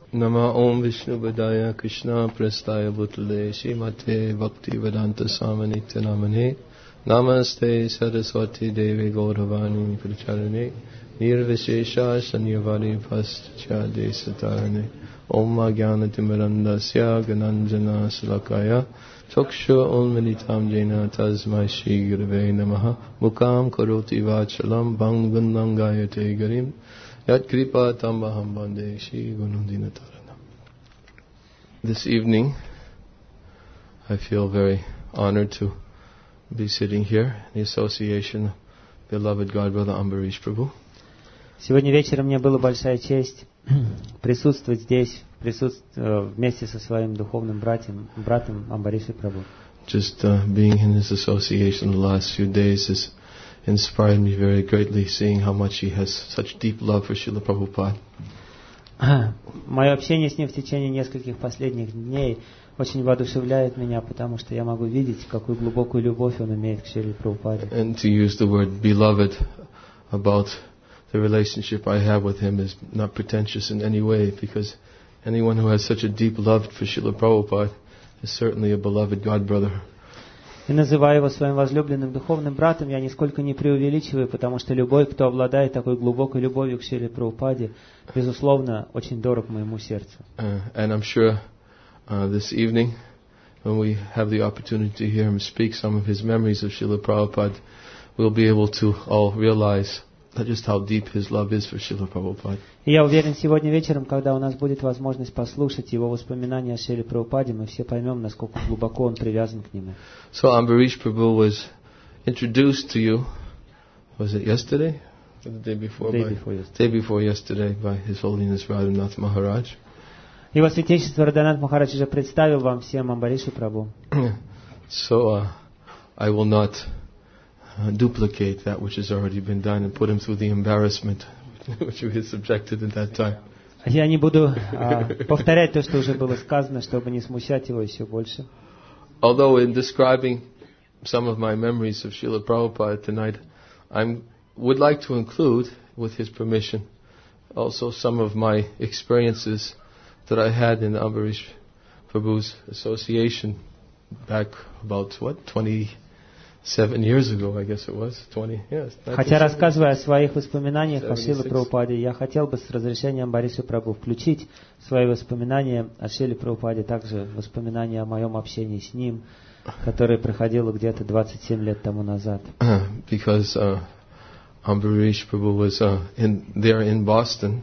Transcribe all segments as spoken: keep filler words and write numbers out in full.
Nama Om Vishnu Padaya Krishna Prastaya Bhutale Srimate Bhaktivedanta Swami Namane Namaste Saraswati Devi Gauravani Pracharane Nirvishesha Shanyavari Paschade Satarane Om Jnanatimirandasya Gananjana Salakaya Chakshu Unmilitam Jena Tasmai Shri Gurave Namaha Mukam Karoti Vachalam Bhangandam Gayate Garim Yat Kripa Tambaham Bande Shri Gunundina Tarana. This evening, I feel very honored to be sitting here in the association of beloved Godbrother Ambarish Prabhu. Сегодня вечером мне была большая честь присутствовать здесь, присутствовать вместе со своим духовным братьем, братом Амбариши Прабhu. Just uh, being in his association the last few days has inspired me very greatly, seeing how much he has such deep love for Srila Prabhupada. Мое общение с ним в течение нескольких последних дней очень воодушевляет меня, потому что я могу видеть, какую глубокую любовь он имеет к Шриле Прабхупаде. And to use the word beloved about the relationship I have with him is not pretentious in any way, because anyone who has such a deep love for Srila Prabhupada is certainly a beloved God brother. И называя его своим возлюбленным духовным братом, я нисколько не преувеличиваю, потому что любой, кто обладает такой глубокой любовью к Шриле Прабхупаде, безусловно, очень дорог моему сердцу. Uh, and I'm sure uh, this evening, when we have the opportunity to hear him speak some of his memories of Srila Prabhupada, we'll be able to all realize just how deep his love is for Srila Prabhupada. И я уверен, сегодня вечером, когда у нас будет возможность послушать его воспоминания о Шриле Прабхупаде, мы все поймем, насколько глубоко он привязан к нему. So Ambarish Prabhu was introduced to you, was it yesterday? Or the day before? Day by, before yesterday. Day before yesterday by His Holiness Radhanath Maharaj. Его Святейшество Радханат Махарадж уже представил вам всем Амбаришу Прабху. So uh, I will not uh, duplicate that which has already been done and put him through the embarrassment which he was subjected at that time. Я не буду uh, повторять то, что уже было сказано, чтобы не смущать его еще больше. Although in describing some of my memories of Srila Prabhupada tonight, I would like to include, with his permission, also some of my experiences that I had in Ambarish Prabhu's association back about, what, twenty-seven years ago, I guess it was, twenty, yes. Хотя, рассказывая о своих воспоминаниях о Шриле Прабхупаде, я хотел бы с разрешения Амбариша Прабху включить свои воспоминания о Шриле Прабхупаде, также воспоминания о моем общении с ним, которое проходило где-то двадцать семь лет тому назад. Because uh, Ambarish Prabhu was uh, in, there in Boston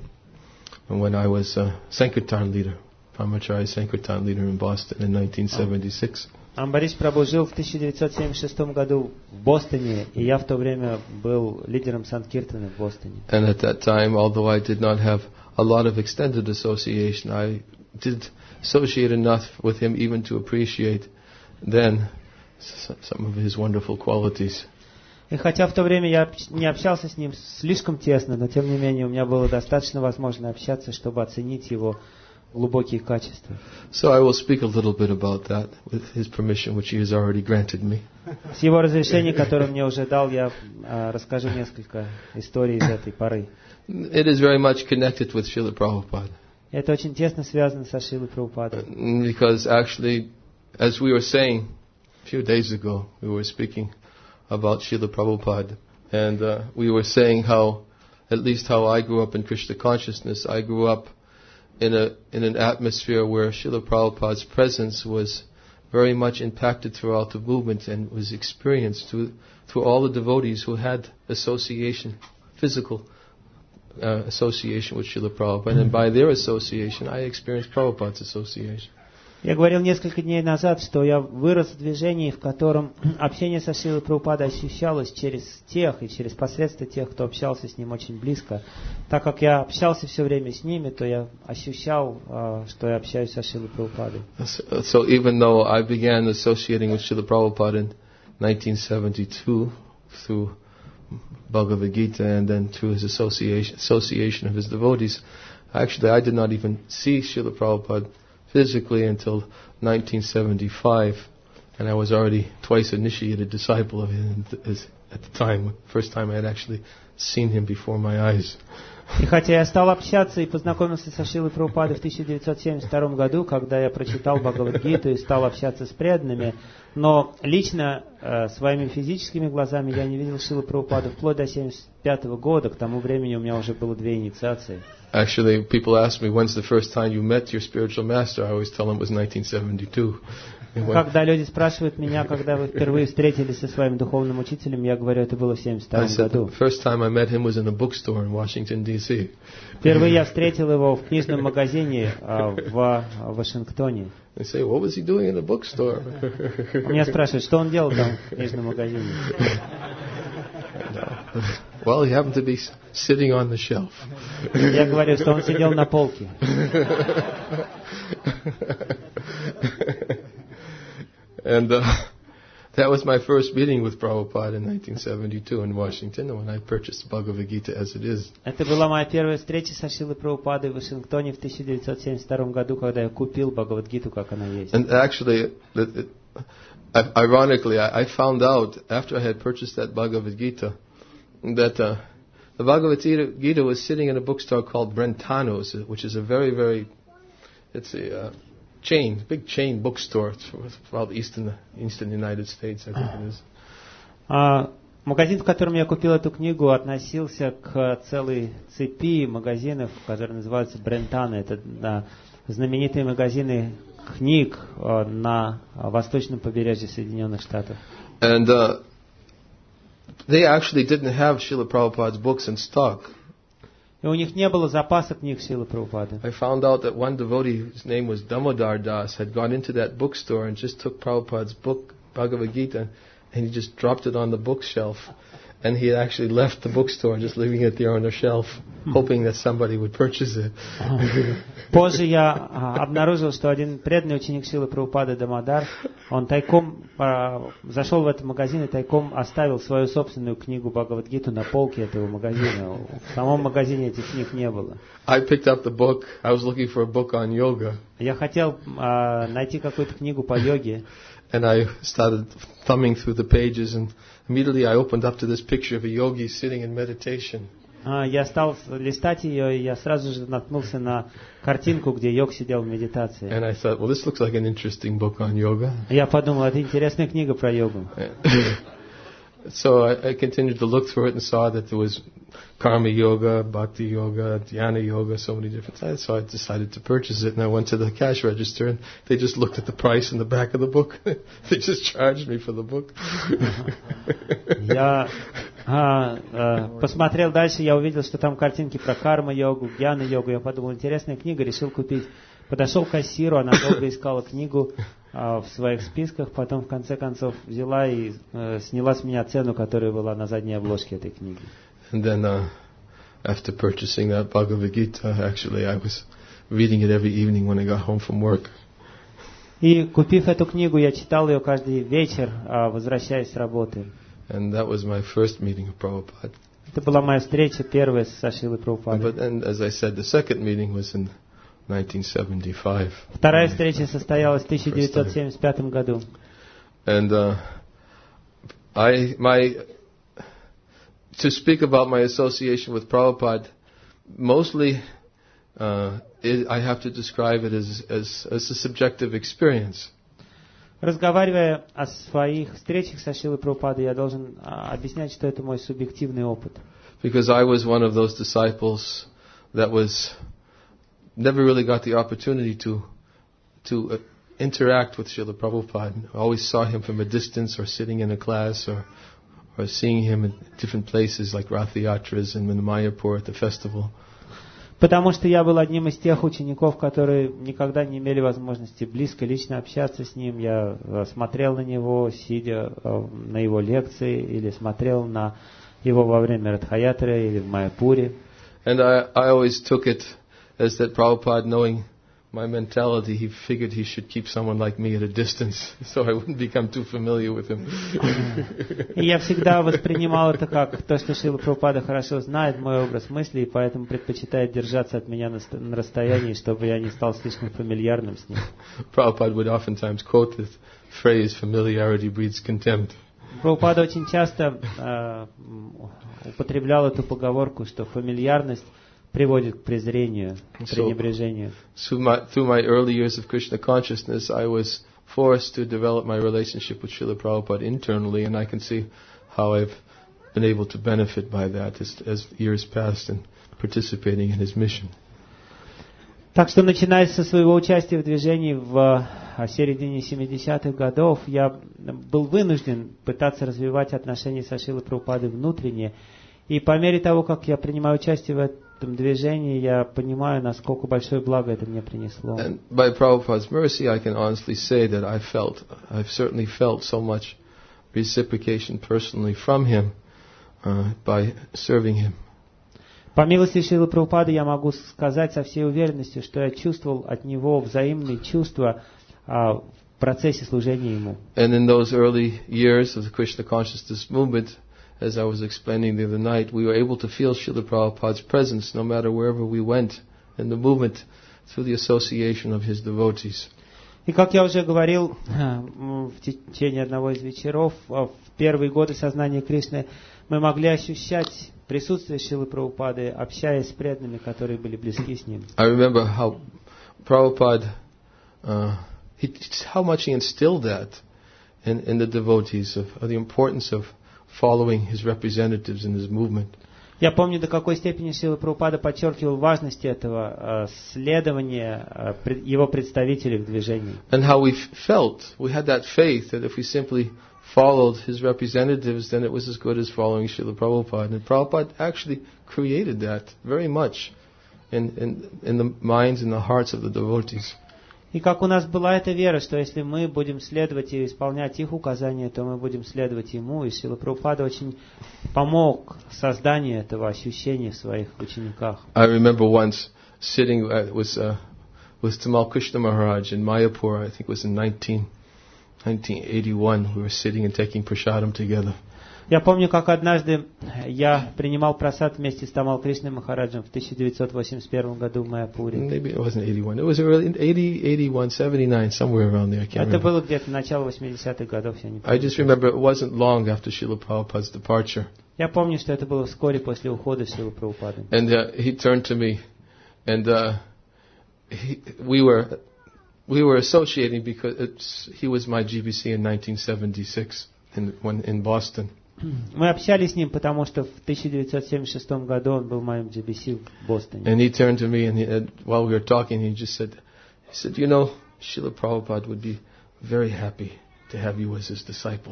when I was uh, Sankirtan leader, Brahmachari Sankirtan leader in Boston in nineteen seventy-six. Амбариш Прабху жил в тысяча девятьсот семьдесят шестом году в Бостоне, и я в то время был лидером Санкиртана в Бостоне. And at that time, although I did not have a lot of extended association, I did associate enough with him even to appreciate then some of his wonderful qualities. И хотя в то время я не общался с ним слишком тесно, но тем не менее у меня было достаточно возможно общаться, чтобы оценить его глубокие качества. So I will speak a little bit about that with his permission, which he has already granted me. С его разрешения, которое мне уже дал, я uh, расскажу несколько историй из этой поры. It is very much connected with Srila Prabhupada. Это очень тесно связано со Шрилой Прабхупадой. Because actually, as we were saying a few days ago, we were speaking about Srila Prabhupada, and uh, we were saying how, at least how I grew up in Krishna consciousness, I grew up in a in an atmosphere where Srila Prabhupada's presence was very much impacted throughout the movement and was experienced through through all the devotees who had association, physical uh, association with Srila Prabhupada, and by their association, I experienced Prabhupada's association. Я говорил несколько дней назад, что я вырос в движении, в котором общение со Шрилой Прабхупадой ощущалось через тех и через посредство тех, кто общался с ним очень близко. Так как я общался все время с ними, то я ощущал, что я общаюсь со Шрилой Прабхупадой. So, so even though I began associating with Srila Prabhupada in nineteen seventy-two through Bhagavad Gita and then through his association, association of his devotees, actually I did not even see Srila Prabhupada physically until nineteen seventy-five, and I was already twice initiated disciple of him at the time. First time I had actually seen him before my eyes. И хотя я стал общаться и познакомился со Шрилой Прабхупадой в тысяча девятьсот семьдесят втором году, когда я прочитал Бхагавад-гиту и стал общаться с преданными, но лично э, своими физическими глазами я не видел Шрилу Прабхупаду вплоть до семьдесят пятого года. К тому времени у меня уже было две инициации. Actually, people ask me, when's the first time you met your spiritual master? I always tell them it was nineteen seventy-two. Когда люди спрашивают меня, когда вы впервые встретились со своим духовным учителем, я говорю, это было в семьдесят втором году. First time I met him was in a bookstore in Washington, ди си. Впервые я встретил его в книжном магазине а, в Вашингтоне. They say, what was he doing in the bookstore? Меня спрашивают, что он делал там в книжном магазине. Well, he happened to be sitting on the shelf. Я говорю, что он сидел на полке. And uh, that was my first meeting with Prabhupada in nineteen seventy-two in Washington, when I purchased Bhagavad Gita as it is. Это была моя первая встреча со Шрилой Прабхупадой в Вашингтоне в тысяча девятьсот семьдесят втором году, когда я купил Бхагавад-гиту, как она есть. And actually, it, it, ironically, I, I found out after I had purchased that Bhagavad Gita that uh, the Bhagavad Gita was sitting in a bookstore called Brentano's, which is a very, very, it's a uh, chain, big chain bookstore throughout eastern, eastern United States, I think it is. Uh, магазин, в котором я купил эту книгу, относился к целой цепи магазинов, которые называются Брентано. Это да, знаменитые магазины книг uh, на восточном побережье Соединенных Штатов. And uh, they actually didn't have Srila Prabhupada's books in stock. И у них не было запаса книг Шрилы Прабхупады. I found out that one devotee, whose name was Damodar Das, had gone into that bookstore and just took Prabhupada's book, Bhagavad Gita, and he just dropped it on the bookshelf. And he had actually left the bookstore, just leaving it there on the shelf, hoping that somebody would purchase it. Позже я обнаружил, что один преданный ученик Шрилы Прабхупады Дамодар, он тайком а, зашел в этот магазин и тайком оставил свою собственную книгу Бхагавад-гиту на полке этого магазина. В самом магазине этих книг не было. I picked up the book. I was looking for a book on yoga. Я хотел а, найти какую-то книгу по йоге. And I started thumbing through the pages, and immediately I opened up to this picture of a yogi sitting in meditation. Я стал листать ее, и я сразу же наткнулся на картинку, где йог сидел в медитации. And I thought, well, this looks like an interesting book on yoga. Я подумал, это интересная книга про йогу. So I, I continued to look through it and saw that there was karma yoga, bhakti yoga, dhyana yoga, so many different types. So I decided to purchase it, and I went to the cash register, and they just looked at the price in the back of the book. They just charged me for the book. Я а, а, посмотрел дальше, я увидел, что там картинки про карма-йогу, дьяна-йогу. Я подумал, интересная книга, решил купить. Подошел к кассиру, она долго искала книгу а, в своих списках, потом в конце концов взяла и а, сняла с меня цену, которая была на задней обложке этой книги. And then uh, after purchasing that Bhagavad Gita, actually I was reading it every evening when I got home from work. И купив эту книгу, я читал ее каждый вечер, а, возвращаясь с работы. And that was my first meeting of Prabhupada. Это была моя встреча первая со Шрилой Прабхупадой. But then, as I said, the second meeting was in nineteen seventy-five. Вторая встреча состоялась в тысяча девятьсот семьдесят пятом году. And uh, I, my, to speak about my association with Prabhupada, mostly uh, it, I have to describe it as, as, as a subjective experience. Разговаривая о своих встречах со Шрилой Прабхупадой, я должен а, объяснять, что это мой субъективный опыт. Because I was one of those disciples that was never really got the opportunity to to uh, interact with Srila Prabhupada. I always saw him from a distance, or sitting in a class, or or seeing him in different places like Rath Yatras and in Mayapur at the festival. Потому что я был одним из тех учеников, которые никогда не имели возможности близко, лично общаться с ним. Я смотрел на него, сидя на его лекции, или смотрел на его во время Радхаятры или в Майяпуре. And I, I always took it as that Prabhupada, knowing my mentality, he figured he should keep someone like me at a distance, so I wouldn't become too familiar with him. И я всегда воспринимал это как то, что Шрила Прабхупада хорошо знает мой образ мысли, и поэтому предпочитает держаться от меня на, на расстоянии, чтобы я не стал слишком фамильярным с ним. Prabhupada would oftentimes quote the phrase, "Familiarity breeds contempt." Прабхупада очень часто э, употреблял эту поговорку, что фамильярность приводит к презрению, к пренебрежению. So, through my, through my early years of Krishna consciousness, I was forced to develop my relationship with Srila Prabhupada internally, and I can see how I've been able to benefit by that as, as years passed and participating in his mission. Так что, начиная со своего участия в движении в середине семидесятых годов, я был вынужден пытаться развивать отношения со Шрилой Прабхупадой внутренне. И по мере того, как я принимаю участие в этом движении, я понимаю, насколько большое благо это мне принесло. And by Prabhupada's mercy, I can honestly say that I felt, I've certainly felt so much reciprocation personally from him uh, by serving him. По милости Шрилы Прабхупады я могу сказать со всей уверенностью, что я чувствовал от него взаимные чувства а, в процессе служения ему. And in those early years of the Krishna consciousness movement, as I was explaining the other night, we were able to feel Srila Prabhupada's presence no matter wherever we went in the movement through the association of his devotees. И как я уже говорил в течение одного из вечеров, в первые годы сознания Кришны мы могли ощущать присутствие Шрилы Прабхупады, общаясь с преданными, которые были близки с ним. I remember how Prabhupada, uh, he, how much he instilled that in, in the devotees of, of the importance of following his representatives in his movement. Я помню, до какой степени Шрила Прабхупада подчеркивал важность этого следования его представителей в движении. And how we felt, we had that faith that if we simply followed his representatives, then it was as good as following Srila Prabhupada. And Prabhupada actually created that very much in, in, in the minds and the hearts of the devotees. И как у нас была эта вера, что если мы будем следовать и исполнять их указания, то мы будем следовать ему. И Шрила Прабхупада очень помог созданию этого ощущения в своих учениках. I remember once sitting uh, with, uh, with Tamal Krishna Maharaj in Mayapur, I think it was in nineteen eighty-one, we were sitting and taking prasadam together. Я помню, как однажды я принимал прасад вместе с Тамал Кришной Махараджем в тысяча девятьсот восемьдесят первом году в Майяпуре. Maybe it wasn't eighty-one. It was early eighty, eighty-one, seventy-nine, somewhere around there. I can't Это remember. было где-то начало восьмидесятых годов, я не помню. I just remember it wasn't long after Srila Prabhupada's departure. Я помню, что это было вскоре после ухода Шрилы Прабхупады. And uh, he turned to me, and uh, he, we were we were associating because it's, he was my G B C in nineteen seventy-six in when in Boston. Мы общались с ним, потому что в тысяча девятьсот семьдесят шестом году он был моим джи би си в Бостоне. And he turned to me, and, he, and while we were talking, he just said, he said, you know, Srila Prabhupada would be very happy to have you as his disciple.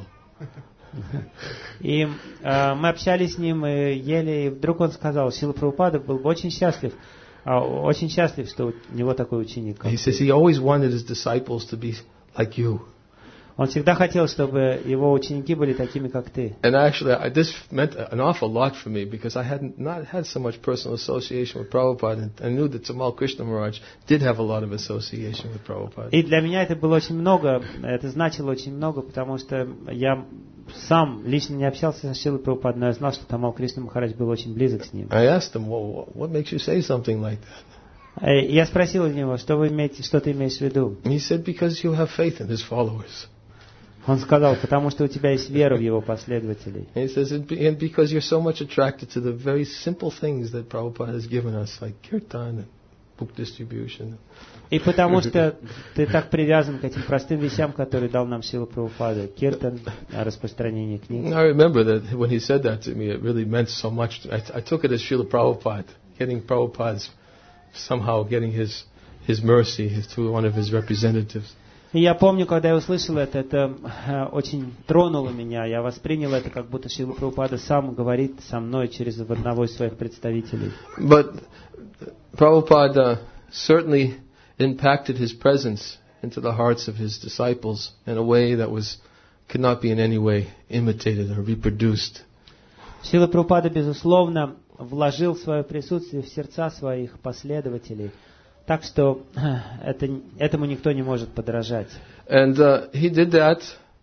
И э, мы общались с ним и ели, и вдруг он сказал, Шрила Прабхупада был бы очень счастлив, э, очень счастлив, что у него такой ученик. He says he always wanted his disciples to be like you. Он всегда хотел, чтобы его ученики были такими, как ты. And actually, I, this meant an awful lot for me because I hadn't not had so much personal association with Prabhupada, and I knew that Tamal Krishna Maharaj did have a lot of association with Prabhupada. И для меня это было очень много, это значило очень много, потому что я сам лично не общался с Шрилой Прабхупадой, но я знал, что Тамал Кришна Махарадж был очень близок с ним. I asked him, well, what makes you say something like that? И я спросил у него, что вы имеете, что ты имеешь в виду? And he said, because you have faith in his followers. Он сказал, потому что у тебя есть вера в его последователей. And he says, and because you're so much attracted to the very simple things that Prabhupada has given us, like kirtan and book distribution. И потому что ты так привязан к этим простым вещам, которые дал нам Шрила Прабхупада, киртан, распространение книг. I remember that when he said that to me, it really meant so much. I, I took it as Srila Prabhupada, getting Prabhupada's, somehow getting his, his mercy through one of his representatives. И я помню, когда я услышал это, это э, очень тронуло меня. Я воспринял это, как будто Шрила Прабхупада сам говорит со мной через одного из своих представителей. But Prabhupada certainly impacted his presence into the hearts of his disciples in a way that was could not be in any way imitated or reproduced. Шрила Прабхупада, безусловно, вложил свое присутствие в сердца своих последователей. Так что это, этому никто не может подражать. And uh, he did that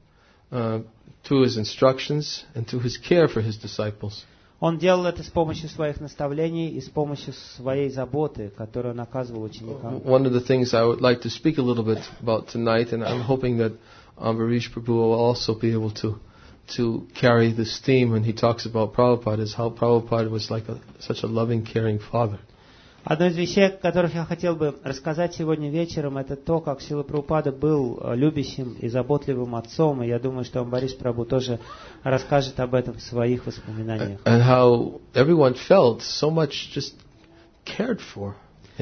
uh, through his instructions and through his care for his disciples. Он делал это с помощью своих наставлений и с помощью своей заботы, которую он оказывал ученикам. One of the things I would like to speak a little bit about tonight, and I'm hoping that Ambarish Prabhu will also be able to to carry this theme when he talks about Prabhupada, is how Prabhupada was like a, such a loving, caring father. Одна из вещей, о которых я хотел бы рассказать сегодня вечером, это то, как Шрила Прабхупада был любящим и заботливым отцом, и я думаю, что Амбариш Прабху тоже расскажет об этом в своих воспоминаниях. And how everyone felt so much just cared for.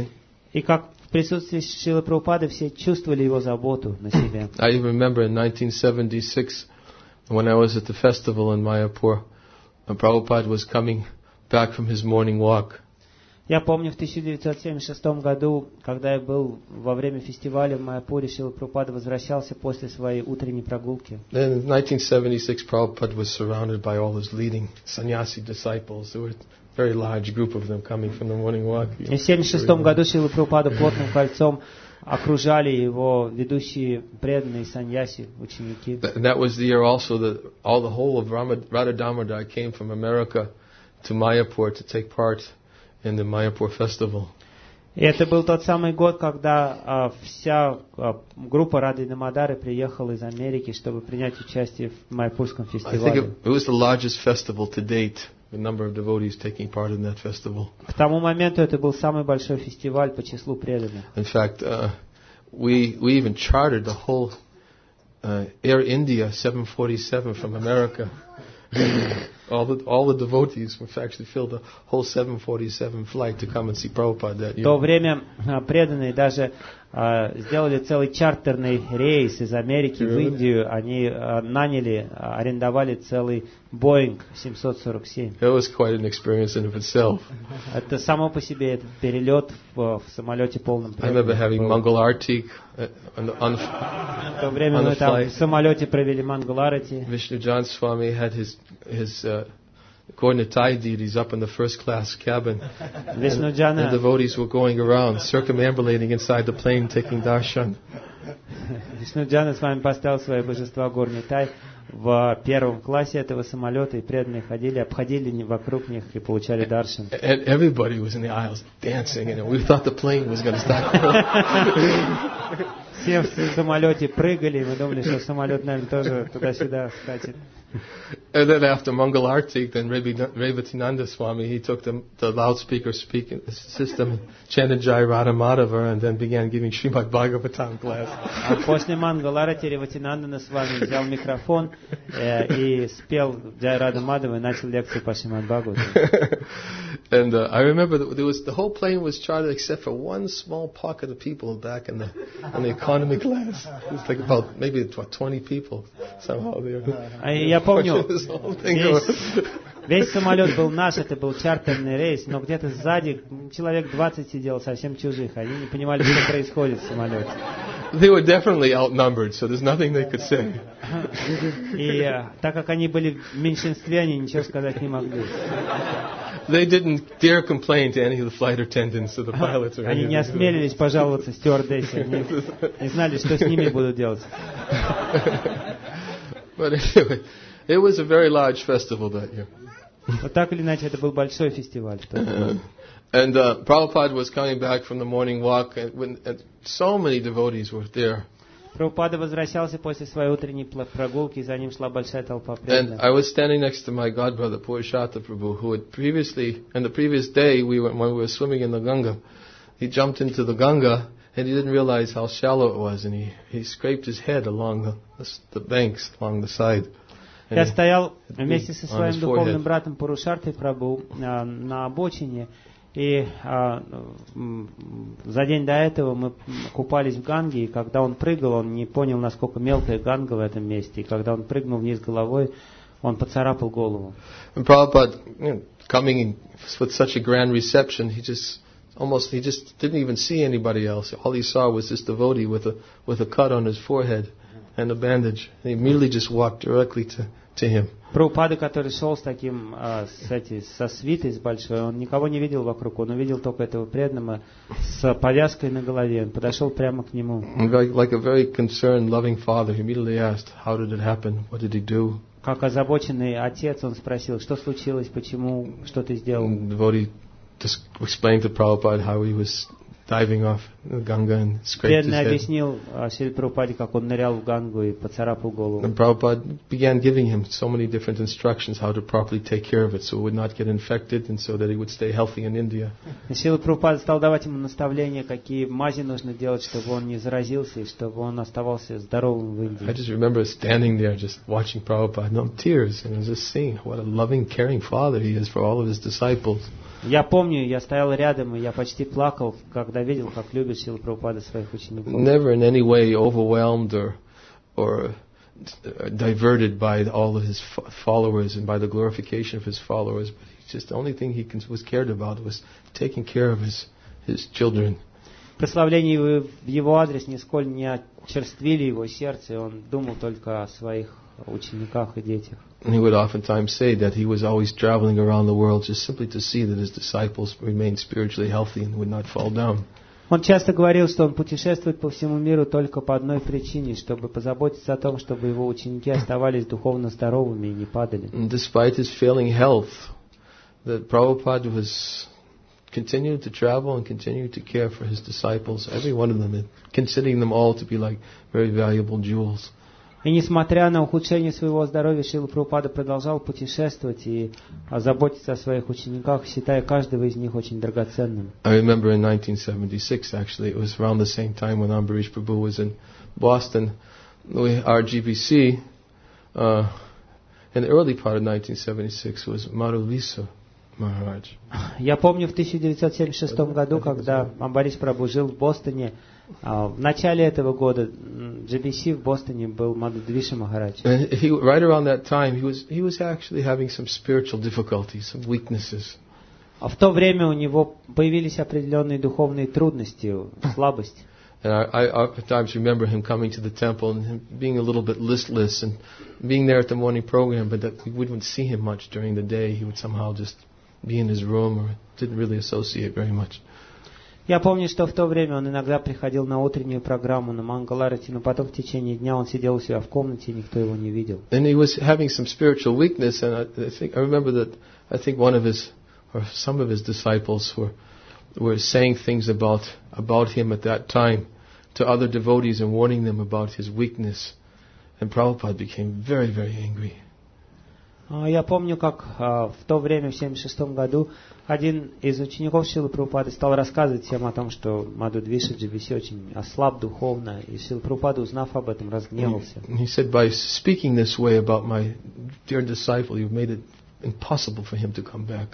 И как в присутствии Шрилы Прабхупады все чувствовали его заботу на себе. I remember in nineteen seventy-six, when I was at the festival in Mayapur, and Prabhupada was coming back from his morning walk. Я помню в тысяча девятьсот семьдесят шестом году, когда я был во время фестиваля в Майяпуре, Шрила Прабхупада возвращался после своей утренней прогулки. Then in nineteen seventy-six, Prabhupada was surrounded by all his leading sannyasi disciples. There were a very large group of them coming from the morning walk. И в семьдесят шестом году Шрила Прабхупада плотным кольцом окружали его ведущие преданные саньяси, ученики. And that was the year also that all the whole of Radha Damodar came from America to Mayapur to take part in the Mayapur festival. И это был тот самый год, когда а, вся а, группа Рады Дамодары приехала из Америки, чтобы принять участие в Майяпурском I think фестивале. it, it was the largest festival to date, the number of devotees taking part in that festival. К тому моменту это был самый большой фестиваль по числу преданных. In fact, uh, we we even chartered the whole uh, Air India seven forty-seven from America. all the all the devotees, in fact, actually filled the whole seven forty-seven flight to come and see Prabhupada that В то year. время а, преданные даже а, сделали целый чартерный рейс из Америки в Индию. Они а, наняли, а, арендовали целый Boeing семьсот сорок семь. It was quite an experience in of itself. Это само по себе этот перелет в, в самолете полном I remember преданных having был. Mangal Artik uh, on the, on the В то время on the мы там flight. в самолете провели Мангаларати. Vishnu Jan Swami had his his uh, Gornitai deities up in the first class cabin. And the Вишнуджана, devotees were going around, circumambulating inside the plane, taking darshan. Вишнуджана с вами поставил свои божества Горнитай в первом классе этого самолета, и преданные ходили, обходили не- вокруг них и получали даршан. And everybody was in the aisles dancing, and we thought the plane was going to start. Все в самолете прыгали, и мы думали, что самолет, наверное, тоже туда-сюда скачет. And then after Mangal Artik, then Revi- Revatinanda Swami, he took the, the loudspeaker speaking system, chanted Jai Radha Madhava, and then began giving Srimad Bhagavatam class. А после Мангаларати Реватинандана с вами взял микрофон э, и спел Джай Рада Мадхава и начал лекцию по Шримад Бхагавату. And uh, I remember that there was the whole plane was chartered except for one small pocket of people back in the in the economy class. It was like about maybe what, twenty people somehow there. А я помню, This whole thing весь, going. весь самолет был наш, это был чартерный рейс, но где-то сзади человек двадцать сидел, совсем чужих. Они не понимали, что происходит в самолете. They were definitely outnumbered, so there's nothing they could say. И э, так как они были в меньшинстве, они ничего сказать не могли. They didn't dare complain to any of the flight attendants or the pilots or Они не anything. осмелились пожаловаться стюардессе, они не знали, что с ними будут делать. But anyway, it was a very large festival that year. Вот так или иначе, это был большой фестиваль. в тот год. And uh, Prabhupada was coming back from the morning walk, and, when, and so many devotees were there. Прабхупада возвращался после своей утренней пла- прогулки, и за ним шла большая толпа And преданных. I was standing next to my godbrother, Purushartha Prabhu, who had previously, and the previous day, we were, when we were swimming in the Ganga, he jumped into the Ganga, and he didn't realize how shallow it was, and he, he scraped his head along the, the, the banks, along the side. And Я he- стоял вместе со on своим his духовным forehead. братом Пурушартой Прабху а, на обочине, и а, м, за день до этого мы купались в Ганге, и когда он прыгал, он не понял, насколько мелкая Ганга в этом месте, и когда он прыгнул вниз головой, он поцарапал голову. And Prabhupada, you know, coming in with such a grand reception, he just almost he just didn't even see anybody else. All he saw was this devotee with a with a cut on his forehead and a bandage. And he immediately just walked directly to, to him. Прабхупада, который шел с таким, а, с эти, со свитой с большой, он никого не видел вокруг, он увидел только этого преданного с повязкой на голове, он подошел прямо к нему. And like, like a very concerned, loving father, he immediately asked, "How did it happen? What did he do?" Как озабоченный отец, он спросил, что случилось, почему, что ты сделал. And the devotee just explained to Prabhupada how he was diving off the Ganga and scraped his Преданный head. объяснил а, Шриле Прабхупаде, как он нырял в Гангу и поцарапал голову. And Prabhupada began giving him so many different instructions how to properly take care of it so it would not get infected and so that he would stay healthy in India. И Шрила Прабхупада стал давать ему наставления, какие мази нужно делать, чтобы он не заразился и чтобы он оставался здоровым в I Индии. just remember standing there just watching Prabhupada, no tears, and I was just seeing what a loving, caring father he is for all of his disciples. Я помню, я стоял рядом, и я почти плакал, когда видел, как любит Шрила Прабхупада своих учеников. Never in any way overwhelmed or or diverted by all of his followers and by the glorification of his followers, but he just the only thing he was cared about was taking care of his his children. Прославление в его адрес нисколько не очерствили его сердце, и он думал только о своих учениках и детях. And he would oftentimes say that he was always traveling around the world just simply to see that his disciples remained spiritually healthy and would not fall down. Он часто говорил, что он путешествует по всему миру только по одной причине, чтобы позаботиться о том, чтобы его ученики оставались духовно здоровыми и не падали. And despite his failing health, that Prabhupada was continued to travel and continued to care for his disciples, every one of them, and considering them all to be like very valuable jewels. И несмотря на ухудшение своего здоровья, Шрила Прабхупада продолжал путешествовать и заботиться о своих учениках, считая каждого из них очень драгоценным. I remember in nineteen seventy-six, actually, it was around the same time when Ambarish Prabhu was in Boston, we, our G B C, uh, in the early part of nineteen seventy-six was Madhuvisa Maharaj. Я помню в тысяча девятьсот семьдесят шестом году, когда Амбариш Прабху жил в Бостоне, в начале этого года джи би си в Бостоне был Мадхудвиша Махарадж. And he, right around that time, he was he was actually having some spiritual difficulties, some weaknesses. А в то время у него появились определенные духовные трудности, слабость. And I, I oftentimes remember him coming to the temple and him being a little bit listless and being there at the morning program, but that we wouldn't see him much during the day. He would somehow just be in his room or didn't really associate very much. Я помню, что в то время он иногда приходил на утреннюю программу, на Мангаларати, но потом в течение дня он сидел у себя в комнате, и никто его не видел. And he was having some spiritual weakness, and I, I think I remember that I think one of his or some of his disciples were were saying things about about him at that time to other devotees and warning them about his weakness, and Prabhupada became very very angry. Я помню, как в то время, в семьдесят шестом году, один из учеников Шрилы Прабхупады стал рассказывать всем о том, что Мадхудвиша джи би си очень ослаб духовно, и Шрила Прабхупада, узнав об этом, разгневался. He said, by speaking this way about my dear disciple, you've made it impossible for him to come back.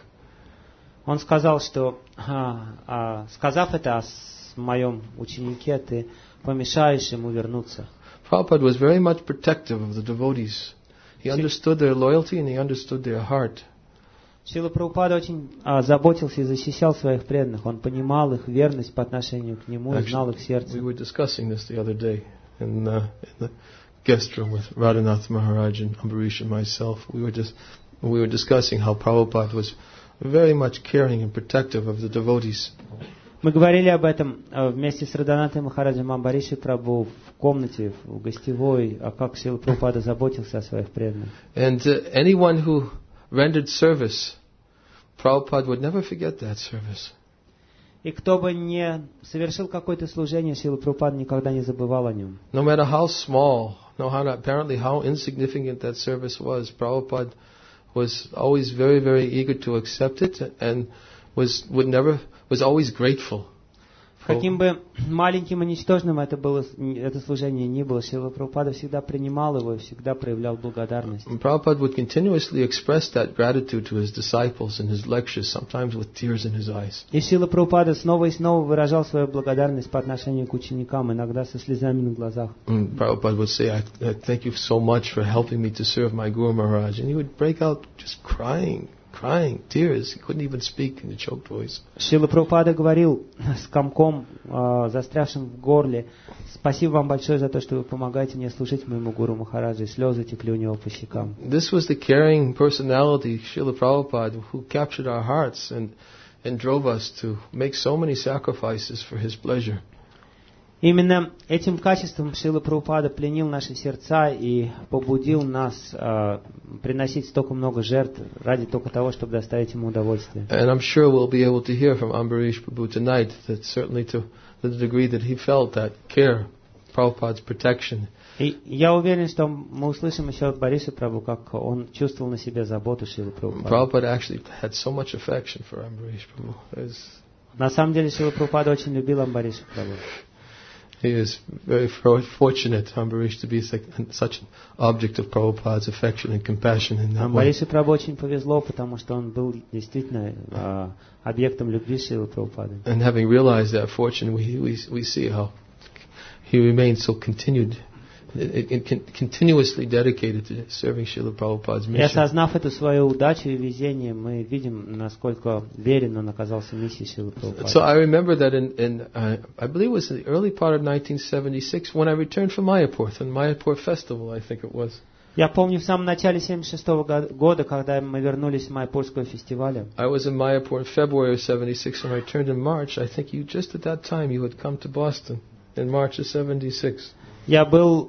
Он сказал, что, а, а, сказав это о моем ученике, ты помешаешь ему вернуться. Prabhupada was very much protective of the devotees. He understood their loyalty and he understood their heart. Шрила Прабхупада очень а, заботился и защищал своих преданных. Он понимал их верность по отношению к нему, Actually, знал их сердце. we were discussing this the other day in, uh, in the guest room with Radhanath Maharaj and Ambarish and myself. We were just we were discussing how Prabhupada was very much caring and protective of the devotees. Мы говорили об этом вместе с Радханатом Махараджем Амбариши Прабху в комнате, в гостевой, а как Шрила Прабхупада заботился о своих преданных. And uh, anyone who rendered service, Prabhupada would never forget that service. И кто бы не совершил какое-то служение, Шрила Прабхупада никогда не забывал о нем. No matter how small, no matter apparently how insignificant that service was, Prabhupada was always very, very eager to accept it and was would never was always grateful. Каким бы маленьким и ничтожным это было, это служение ни было, Шрила Прабхупада всегда принимал его и всегда проявлял благодарность. And Prabhupada would continuously express that gratitude to his disciples in his lectures, sometimes with tears in his eyes. И Шрила Прабхупада снова и снова выражал свою благодарность по отношению к ученикам, иногда со слезами на глазах. And Prabhupada would say, I, I thank you so much for helping me to serve my Guru Maharaj. And he would break out just crying. Crying, tears. He couldn't even speak in a choked voice. Шрила Прабхупада говорил с комком, э, застрявшим в горле: «Спасибо вам большое за то, что вы помогаете мне служить моему Гуру Махараджи». Слезы текли у него по щекам. This was the caring personality, Srila Prabhupada, who captured our hearts and, and drove us to make so many sacrifices for his pleasure. Именно этим качеством Шрила Прабхупада пленил наши сердца и побудил нас э, приносить столько много жертв ради только того, чтобы доставить ему удовольствие. And I'm sure we'll be able to hear from Ambarish Prabhu tonight that certainly to the degree that he felt that care, Prabhupada's protection. И я уверен, что мы услышим еще от Бориса Прабху, как он чувствовал на себе заботу Шрилы Прабхупады. Prabhupada actually had so much affection for Ambarish Prabhu. There's На самом деле Шрила Прабхупада очень любил Амбариша Прабху. He is very fortunate, Ambarish, to be such an object of Prabhupada's affection and compassion in that way. Амбаришу Прабху очень повезло, потому что он был действительно uh, объектом любви Шрилы Прабхупады. And having realized that fortune, we we we see how he remained so continued, continuously dedicated to serving Srila Prabhupada's mission. И осознав эту свою удачу и везение, мы видим, насколько верен он оказался миссии Шрилы Прабхупады. So I remember that in, in uh, I believe it was in the early part of nineteen seventy-six when I returned from Mayapur, the Mayapur festival, I think it was. Я помню в самом начале семьдесят шестого года, когда мы вернулись с Майяпурского фестиваля. I was in Mayapur in February of seventy-six and I returned in March. I think you just at that time you had come to Boston in March of seventy-six. Я был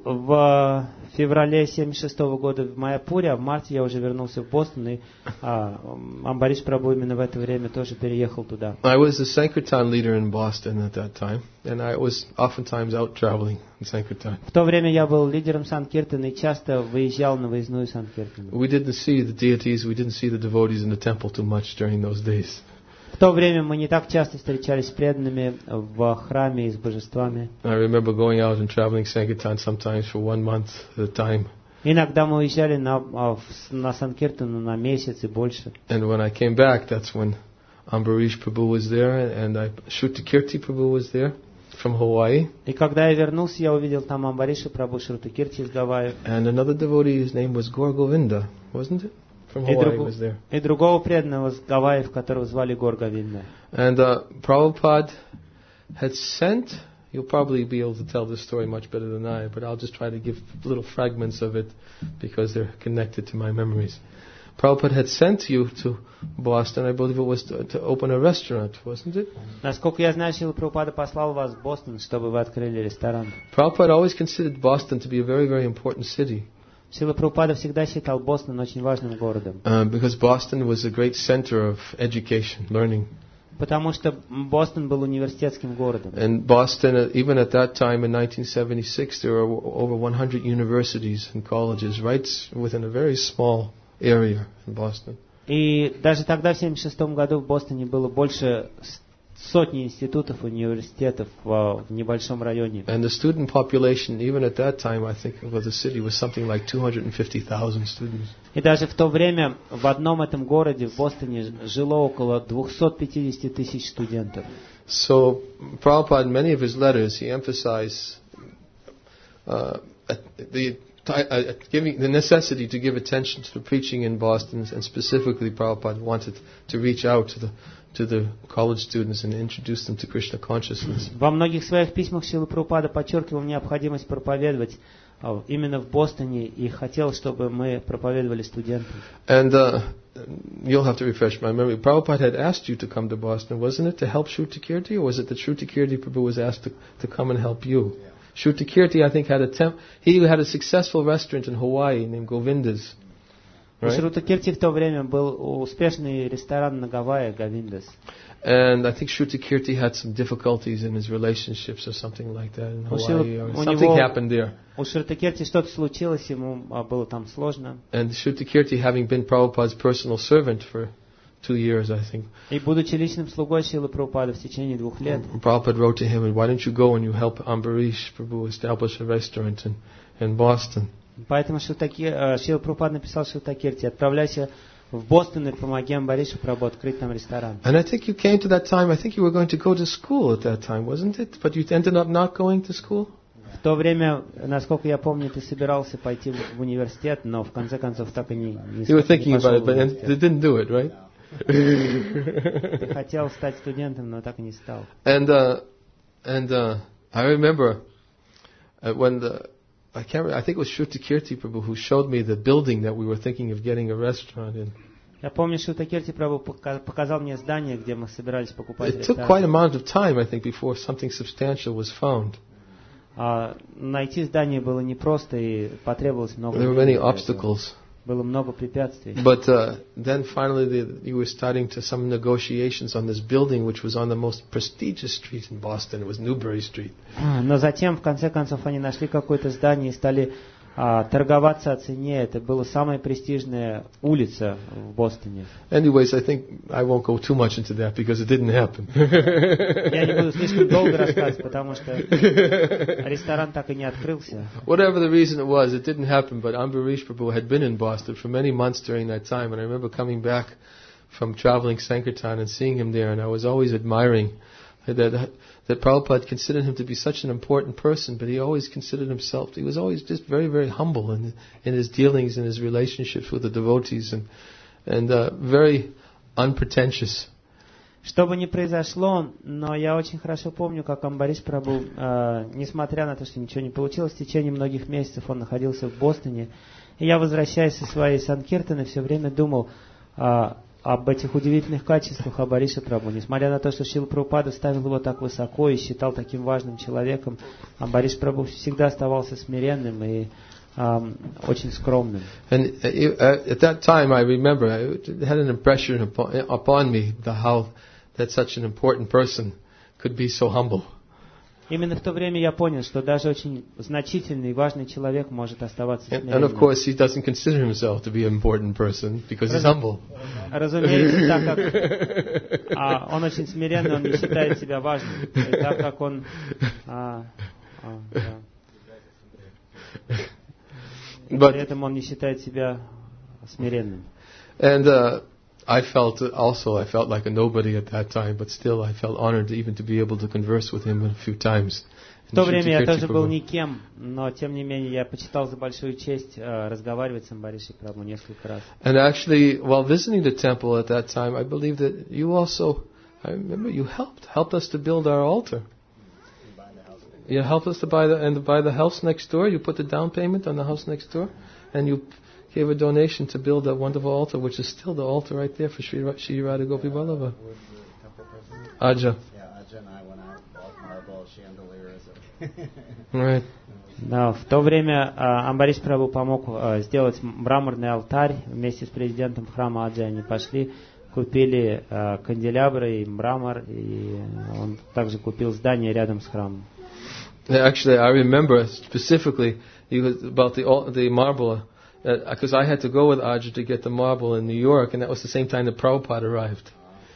в феврале семьдесят шестого года в Майяпуре, а в марте я уже вернулся в Бостон, и а, Амбариш Прабху именно в это время тоже переехал туда. I was the Sankirtan leader in Boston at that time, and I was oftentimes out traveling in Sankirtan. В то время я был лидером Санкиртана и часто выезжал на выездную Санкиртану. We didn't see the deities, we didn't see the devotees in the temple too much during those days. В то время мы не так часто встречались с преданными в храме и с божествами. I remember going out and traveling Sankirtan sometimes for one month at a time. Иногда мы уезжали на, на Санкиртану на месяц и больше. And when I came back, that's when Ambarish Prabhu was there, and I, Shrutakirti Prabhu was there from Hawaii. И когда я вернулся, я увидел там Амбариша Прабху, Шрутакирти из Гавайев. And another devotee, his name was Gaur Govinda, wasn't it? From И, Hawaii другу, was there. и другого преданного с Гавайев, которого звали Гор Говинда. And uh, Prabhupada had sent, you'll probably be able to tell this story much better than I, but I'll just try to give little fragments of it because they're connected to my memories. Prabhupada had sent you to Boston, I believe it was to, to open a restaurant, wasn't it? Насколько я знаю, Шрила Прабхупада послал вас в Бостон, чтобы вы открыли ресторан. Prabhupada always considered Boston to be a very, very important city. Шрила Прабхупада всегда считал Бостон очень важным городом. Uh, because Boston was a great center of education, learning. Потому что Бостон был университетским городом. And Boston, even at that time in nineteen seventy-six, there were over one hundred universities and colleges right within a very small area in Boston. И даже тогда, в семьдесят шестом году, в Бостоне было больше сотни институтов, университетов в, в небольшом районе. And the student population, even at that time, I think, of the city was something like two hundred fifty thousand students. И даже в то время в одном этом городе, в Бостоне, жило около двести пятьдесят тысяч студентов. So, Prabhupada, in many of his letters, he emphasized uh, the uh, giving the necessity to give attention to the preaching in Boston, and specifically, Prabhupada wanted to reach out to the to the college students and introduce them to Krishna consciousness. Во многих своих письмах Шрила Прабхупада подчеркивал необходимость проповедовать именно в Бостоне и хотел, чтобы мы проповедовали студентам. And uh, you'll have to refresh my memory. Prabhupada had asked you to come to Boston, wasn't it, to help Shrutakirti, or was it that Shrutakirti Prabhu was asked to, to come and help you? Shrutakirti, I think, had a temp- he had a successful restaurant in Hawaii named Govinda's. У Шрутакирти в то время был успешный ресторан на Гавайях, Говиндас. And I think Shrutakirti had some difficulties in his relationships or something like that in Hawaii. Or something happened there. У Шрутакирти что-то случилось, ему было там сложно. And Shrutakirti, having been Prabhupada's personal servant for two years, I think. И будучи личным слугой Шрилы Прабхупады в течение двух лет. Prabhupada wrote to him, and why don't you go and you help Ambarish Prabhu establish a restaurant in, in Boston? Поэтому Шрила Прабхупада написал Шрутакирти: отправляйся в Бостон и помоги Амбаришу Прабху открыть там ресторан. And I think you came to that time, I think you were going to go to school at that time, wasn't it? But you ended up not going to school? В то время, насколько я помню, ты собирался пойти в университет, но в конце концов так и не, не, you were thinking не пошел about it, but you didn't do it, right? Ты хотел стать студентом, но так и не стал. And uh, and uh, I remember uh, when the I can't remember, I think it was Shrutakirti Prabhu who showed me the building that we were thinking of getting a restaurant in. Я помню, что Шрутакирти Прабху показал мне здание, где мы собирались покупать It ресторан. took quite a amount of time, I think, before something substantial was found. А, найти здание было непросто и потребовалось много There were many времени для этого. obstacles. Было много препятствий. But uh, then finally the, you were starting to some negotiations on this building which was on the most prestigious street in Boston. It was Newbury Street. Но затем, в конце концов, они нашли какое-то здание и стали а, торговаться о цене. Это была самая престижная улица в Бостоне. Anyways, I think I won't go too much into that because it didn't happen. Я не буду слишком долго рассказывать, потому что ресторан так и не открылся. Whatever the reason it was, it didn't happen. But Ambarish Prabhu had been in Boston for many months during that time, and I remember coming back from traveling Sankirtan and seeing him there, and I was always admiring that that Prabhupada considered him to be such an important person, but he always considered himself, he was always just very, very humble in in his dealings and his relationships with the devotees, and and uh, very unpretentious. Что бы ни произошло, но я очень хорошо помню, как Амбариш Прабху, э, несмотря на то, что ничего не получилось, в течение многих месяцев он находился в Бостоне. И я, возвращаясь со своей Санкиртаны, все время думал э, об этих удивительных качествах Амбариша Прабху. Несмотря на то, что Шрила Прабхупада ставил его так высоко и считал таким важным человеком, Амбариш Прабху всегда оставался смиренным и Um, очень скромным. And uh, at that time, I remember, it had an impression upon, upon me the how that such an important person could be so humble. Именно в то время я понял, что даже очень значительный и важный человек может оставаться And, смиренным. and of course, he doesn't consider himself to be an important person because he's humble. Разумеется, так как а, он очень смиренный, он не считает себя важным, и так как он а, а, да. But, при этом он не считает себя смиренным. And uh, I felt also, I felt like a nobody at that time, but still I felt honored even to be able to converse with him a few times. В то время я тоже был никем, но тем не менее я почитал за большую честь uh, разговаривать с Амбаришей Прабху несколько раз. And actually, while visiting the temple at that time, I believe that you also, I remember you helped, helped us to build our altar. You helped us to buy the and to buy the house next door. You put the down payment on the house next door, and you gave a donation to build that wonderful altar, which is still the altar right there for Sri, Sri Radha Gopi Vallabha. Aja. Yeah, Aja and I went out and bought marble chandeliers. Right. Да, в то время uh, Амбариш Прабху помог uh, сделать мраморный алтарь вместе с президентом храма Аджи. Они пошли, купили uh, канделябры и мрамор, и он также купил здание рядом с храмом. Actually, I remember specifically about the the marble, because uh, I had to go with Aja to get the marble in New York, and that was the same time that Prabhupada arrived.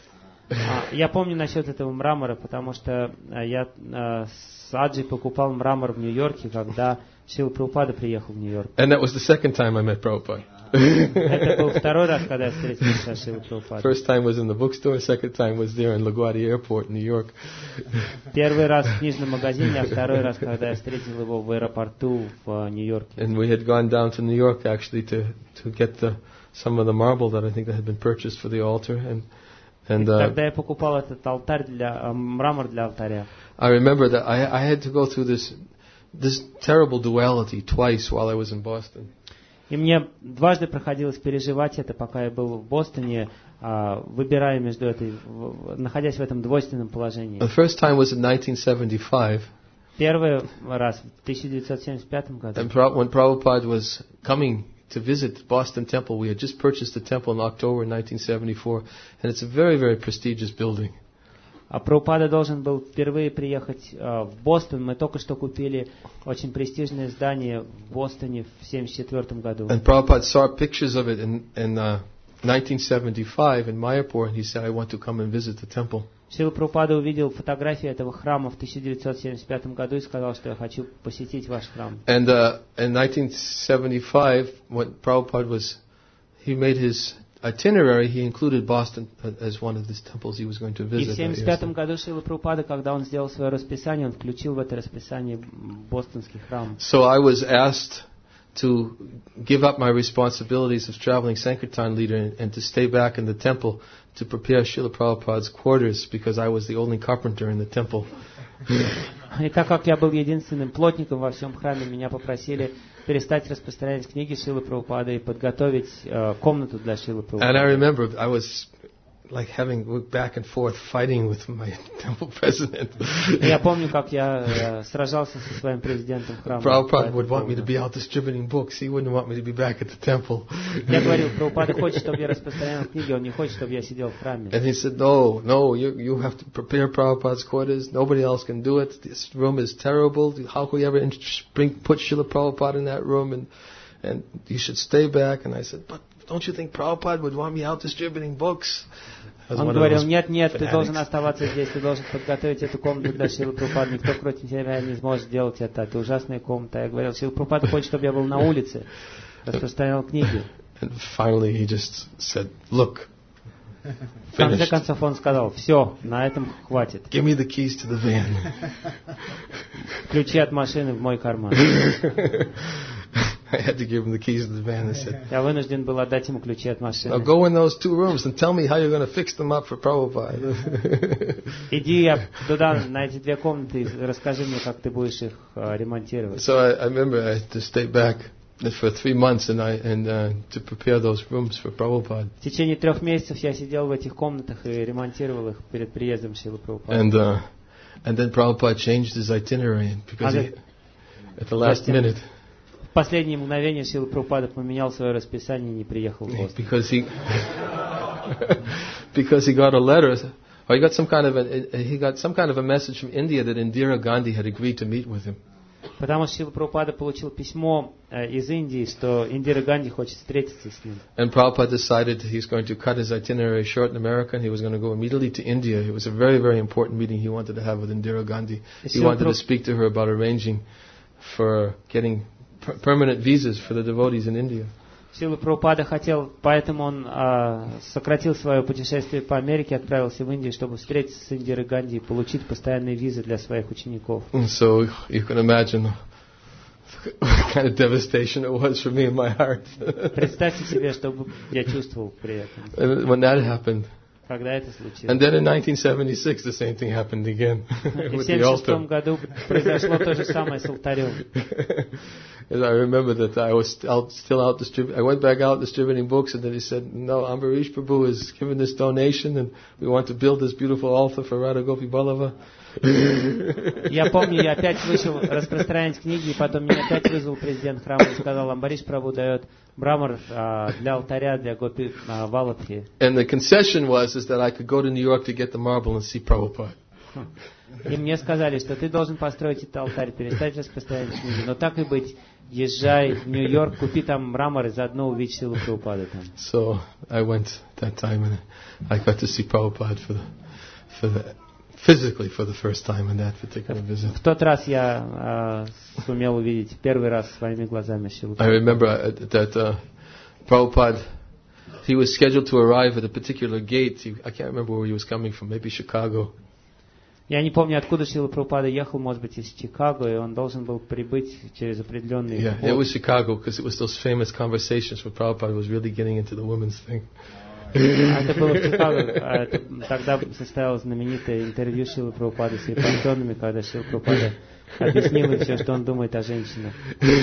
Я помню насчет этого мрамора, потому что я с Аджей покупал мрамор в Нью-Йорке, когда Шрила Прабхупада приехал в Нью-Йорк. And that was the second time I met Prabhupada. Это был второй раз, когда я встретился с Шрилой Прабхупадой. First time was in the bookstore, second time was there in LaGuardia Airport in New York. Первый раз в книжном магазине, а второй раз, когда я встретил его в аэропорту в Нью-Йорке. And we had gone down to New York actually to to get the some of the marble that I think that had been purchased for the altar, and and uh, Тогда я покупал этот алтарь для мрамор для алтаря. I remember that I I had to go through this this terrible duality twice while I was in Boston. И мне дважды приходилось переживать это, пока я был в Бостоне, выбирая между этой, находясь в этом двойственном положении. The first time was in nineteen seventy-five. Первый раз в тысяча девятьсот семьдесят пятом году. And when Prabhupada was coming to visit Boston Temple, we had just purchased the temple in October nineteen seventy-four, and it's a very, very prestigious building. А Прабхупада должен был впервые приехать uh, в Бостон. Мы только что купили очень престижное здание в Бостоне в семьдесят четвёртом году. And Prabhupada saw pictures of it in, in uh, nineteen seventy-five in Mayapur, and he said, I want to come and visit the temple. Шрила Прабхупада увидел фотографии этого храма в тысяча девятьсот семьдесят пятом году и сказал, что я хочу посетить ваш храм. And uh, in nineteen seventy-five, when Prabhupada was, he made his itinerary, he included Boston as one of the temples he was going to visit. И в семьдесят пятом году Шрила Прабхупада, когда он сделал свое расписание, он включил в это расписание бостонский храм. So I was asked to give up my responsibilities as traveling Sankirtan leader and, and to stay back in the temple to prepare Srila Prabhupada's quarters because I was the only carpenter in the temple. И так как я был единственным плотником во всем храме, меня попросили перестать распространять книги Шрилы Прабхупады и подготовить uh, комнату для Шрилы And I Прабхупады. remember I was like having back and forth fighting with my temple president. Я помню, как я э, сражался со своим президентом храма. Prabhupada would want me to be out distributing books. He wouldn't want me to be back at the temple. Я говорил, Прабхупада хочет, чтобы я распространял книги, он не хочет, чтобы я сидел в храме. And he said, no, no, you you have to prepare Prabhupada's quarters. Nobody else can do it. This room is terrible. How could we ever bring, put Srila Prabhupada in that room? And and you should stay back. And I said, but don't you think Prabhupada would want me out distributing books? Он говорил, нет, нет, ты должен оставаться здесь, ты должен подготовить эту комнату для Шрилы Прабхупады. Никто кроме тебя не сможет сделать это. Это ужасная комната. Я говорил, Шрила Прабхупада хочет, чтобы я был на улице, распространял книги. And finally he just said, look, в конце концов он сказал, все, на этом хватит. Give me the keys to the van. Ключи от машины в мой карман. I had to give him the keys to the van. I said, я вынужден был отдать ему ключи от машины. Now go in those two rooms and tell me how you're going to fix them up for Prabhupada. Иди туда, на эти две комнаты, и расскажи мне, как ты будешь их ремонтировать. So I, I remember I had to stay back for three months and I and uh, to prepare those rooms for Prabhupada. В течение трех месяцев я сидел в этих комнатах и ремонтировал их перед приездом Шрилы Прабхупады. And uh, and then Prabhupada changed his itinerary because he, at the last minute. В последнее мгновение Шрила Прабхупада поменял свое расписание и не приехал в Бостон. Because he because he got a letter, or he got some kind of a he got some kind of a message from India that Indira Gandhi had agreed to meet with him. Потому что Шрила Прабхупада получил письмо из Индии, что Индира Ганди хочет встретиться с ним. And Prabhupada decided he's going to cut his itinerary short in America and he was going to go immediately to India. It was a very, very important meeting he wanted to have with Indira Gandhi. He wanted to speak to her about arranging for getting permanent visas for the devotees in India. Шрила Прабхупада хотел, поэтому он а, сократил свое путешествие по Америке, отправился в Индию, чтобы встретиться с Индирой Ганди и получить постоянные визы для своих учеников. And so you can imagine what kind of devastation it was for me in my heart. Представьте себе, что я чувствовал при этом. And when that happened. Когда это случилось. And then in nineteen seventy-six the same thing happened again with the altar. В семьдесят шестом году произошло то же самое с алтарем. And I remember that I was out, still out distributing. I went back out distributing books, and then he said, "No, Ambarish Prabhu has given this donation, and we want to build this beautiful altar for Radha Gopi Ballava." Я помню, я опять вышел распространять книги, и потом меня опять вызвал президент храма и сказал, Амбариш Прабhu дает брамар а, для алтаря для Гопи а, Валабхи. And the concession was is that I could go to New York to get the marble and see Prabhupada. И мне сказали, что ты должен построить этот алтарь, перестать распространять книги, но так и быть, езжай в Нью-Йорк, купи там мрамор и заодно увидишь Шрилу Прабхупаду там. So I went that time and I got to see Prabhupada for the, for the physically for the first time in that particular visit. В тот раз я uh, сумел увидеть первый раз своими глазами Шрилу I remember that uh, Prabhupada, he was scheduled to arrive at a particular gate. He, I can't remember where he was coming from, maybe Chicago. Я не помню, откуда Шрила Прабхупада ехал, может быть, из Чикаго, и он должен был прибыть через определенный Yeah, it was Chicago because it was those famous conversations where Prabhupada was really getting into the women's thing. Это было в Чикаго. Тогда состоялось знаменитое интервью Шрилы Прабхупады с японцами, когда Шрила Прабхупада объяснил им все, что он думает о женщинах.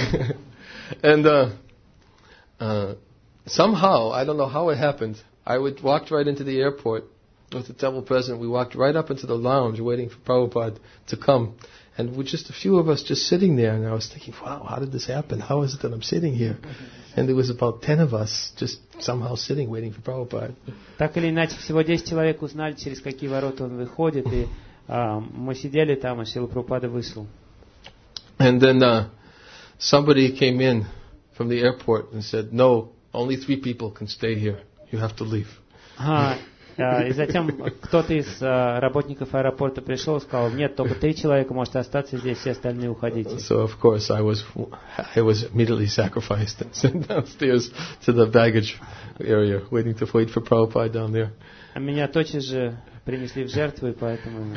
And uh, uh, somehow, I don't know how it happened, I would walk right into the airport with the temple president. We walked right up into the lounge waiting for Prabhupada to come. And with just a few of us just sitting there, and I was thinking, wow, how did this happen? How is it that I'm sitting here? And there was about ten of us just somehow sitting waiting for Prabhupada. Так или иначе, всего десять человек узнали, через какие ворота он выходит, и а, мы сидели там, а Шрила Прабхупада вышел. And then uh, somebody came in from the airport and said, no, only three people can stay here. You have to leave. А, и затем кто-то из работников аэропорта пришел и сказал, нет, только три человека может остаться здесь, все остальные уходите. So of course I was I was immediately sacrificed and sent downstairs to the baggage area, waiting to wait for Prabhupada down there. А меня тотчас же принесли в жертву, и поэтому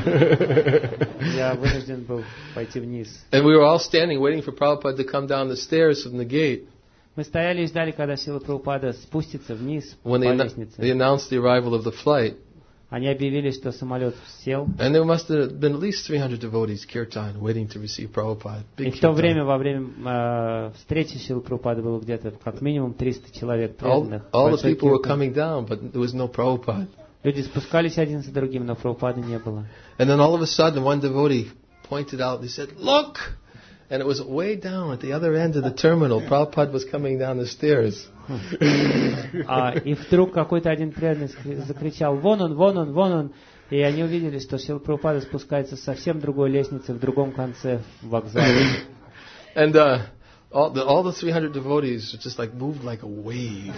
я вынужден был пойти вниз. And we were all standing waiting for Prabhupada to come down the stairs from the gate. Мы стояли и ждали, когда Шрила Прабхупада спустится вниз When по they, лестнице. they announced the arrival of the flight, Они объявили, что самолет сел. And there must have been at least three hundred devotees, kirtan, waiting to receive Prabhupada. И Big в то kirtan. время, во время э, встречи Шрилы Прабхупады было где-то как минимум триста человек All, преданных. all the Большой people were киртан. coming down, but there was no Prabhupada. Люди спускались один за другим, но Прабхупады не было. And then all of a sudden, one devotee pointed out, he said, "Look!" And it was way down at the other end of the terminal. Prabhupada was coming down the stairs. А, и вдруг какой-то один преданный скри- закричал: «Вон он, вон он, вон он!» И они увидели, что Шрила Прабхупада спускается с совсем другой лестницы в другом конце вокзала. And uh, all the all the three hundred devotees just like moved like a wave,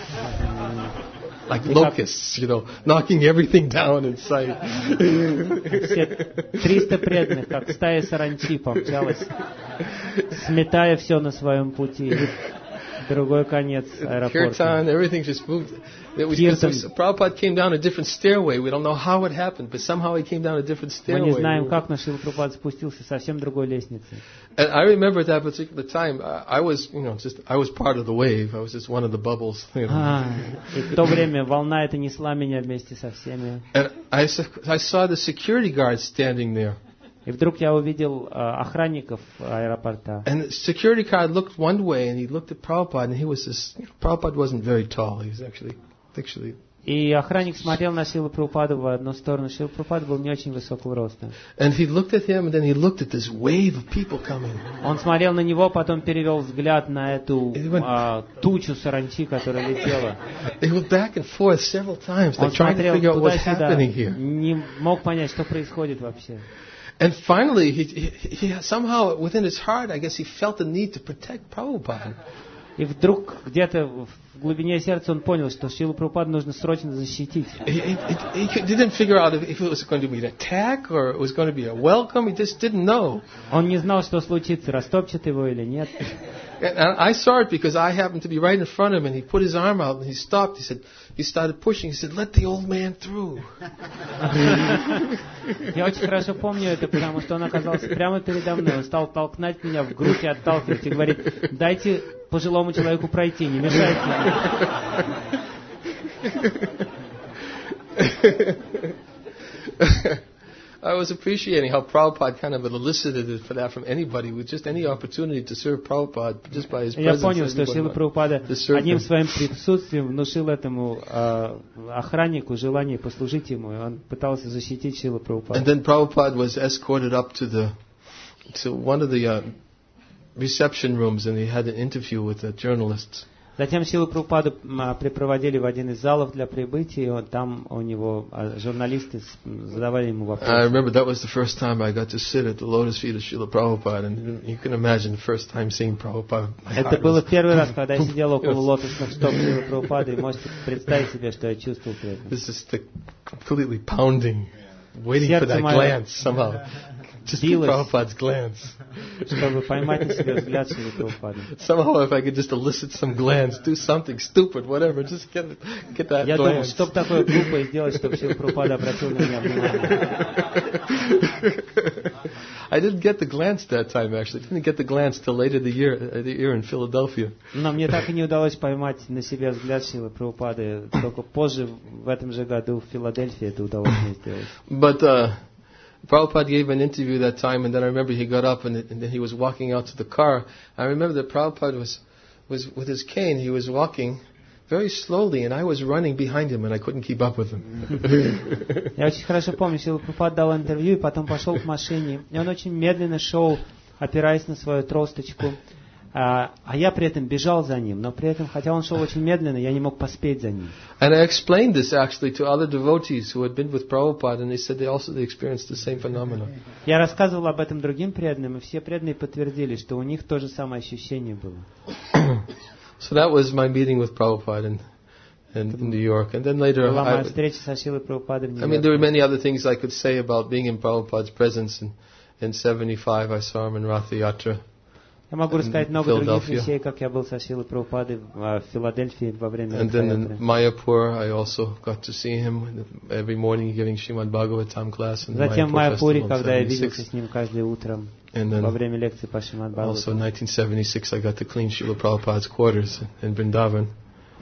like locusts, you know, knocking everything down in sight. Все триста преданных, как стая саранчи, помчалась, сметая все на своем пути. И другой конец аэропорта. Kirtan, everything just moved. It was, it was, Prabhupada came down a different stairway. We don't know how it happened, but somehow he came down a different Мы stairway. не знаем, как, но Шрила Прабхупада спустился совсем другой лестнице. And I remember at that particular time, I, I was, you know, just I was part of the wave. I was just one of the bubbles. You know. А, и в то время волна эта несла меня вместе со всеми. And I, s- I saw the security guard standing there. И вдруг я увидел э, охранников аэропорта. And the security guard looked one way, and he looked at Prabhupada, and he was this. You know, Prabhupada wasn't very tall. He was actually, actually. И охранник смотрел на Шрилу Прабхупаду в одну сторону. Шрила Прабхупада был не очень высокого роста. And he looked at him, and then he looked at this wave of people coming. Он смотрел на него, потом перевел взгляд на эту э, тучу саранчи, которая летела. They went back and forth several times, Он like trying to смотрел figure out what's туда-сюда, happening here. не мог понять, что происходит вообще. And finally, he, he, he somehow within his heart, I guess, he felt the need to protect Prabhupada. И вдруг где-то в глубине сердца он понял, что Шрилу Прабхупаду нужно срочно защитить. He, he, he didn't figure out if, if it was going to be an attack or it was going to be a welcome. He just didn't know. Он не знал, что случится, растопчет его или нет. And I saw it because I happened to be right in front of him, and he put his arm out and he stopped. He said, he started pushing. He said, "Let the old man through." Я очень хорошо помню это, потому что он оказался прямо передо мной. Он стал толкать меня в грудь и отталкивать, и говорит: «Дайте пожилому человеку пройти, не мешайте ему». I was appreciating how Prabhupada kind of elicited it for that from anybody with just any opportunity to serve Prabhupada just by his presence. Я понял, что Шрила Прабхупада to serve одним him. своим присутствием внушил этому э, охраннику желание послужить ему, и он пытался защитить Шрилу And Прабхупаду. then Prabhupada was escorted up to the to one of the uh, reception rooms, and he had an interview with a journalist. Затем Шрилу Прабхупаду м, припроводили в один из залов для прибытия, и он, там у него а, журналисты с- задавали ему I вопросы. remember that was the first time I got to sit at the lotus feet of Srila Prabhupada, and you can imagine the first time seeing Prabhupada. My Это heart было was- первый раз, когда я сидел около лотосных стоп Шрилы Прабхупады, и можете представить себе, что я чувствовал при этом. This is the completely pounding, waiting for Сердце that мое glance somehow. Just for билось. Prabhupada's glance. Чтобы поймать на себе взгляд Шрилы Прабхупады. Somehow, if I could just elicit some glance, do something stupid, whatever, just get it, get that Я думал, glance. что бы такое глупое сделать, чтобы Шрила Прабхупада обратил на меня внимание. I didn't get the glance that time, actually. Didn't get the glance till later the year, uh, the year in Philadelphia. Но мне так и не удалось поймать на себе взгляд Шрилы Прабхупады. Только позже, в этом же году, в Филадельфии это удалось мне сделать. But uh, Prabhupada gave an interview that time, and then I remember he got up and, and then he was walking out to the car. I remember that Prabhupada was, was with his cane, he was walking very slowly, and I was running behind him, and I couldn't keep up with him. Я очень хорошо помню, Шрила Прабхупада дал интервью, и потом пошел к машине. И он очень медленно шел, опираясь на свою тросточку. А, а я при этом бежал за ним. Но при этом, хотя он шел очень медленно, я не мог поспеть за ним. And I explained this actually to other devotees who had been with Prabhupada, and they said they also they experienced the same phenomena. Я рассказывал об этом другим преданным, и все преданные подтвердили, что у них то же самое ощущение было. So that was my meeting with Prabhupada in, in, in New York. And then later, Была моя I, встреча со Шрилой Прабхупадой в I mean, there were Нью-Йорке. many other things I could say about being in Prabhupada's presence. In, in seventy-five, I saw him in Ratha Yatra. Я могу рассказать много других Philadelphia. вещей, как я был со Шрилой Прабхупадой в, а, в Филадельфии во время And then in Ратха-ятры. Mayapur, I also got to see him every morning giving Srimad Bhagavatam class in the Затем в Mayapur Майяпуре, Festival in когда я виделся seventy-six. с ним каждое утро And во then время лекции по Шримад also Бхагаватам. in nineteen seventy-six, I got to clean Srila Prabhupada's quarters in Vrindavan. В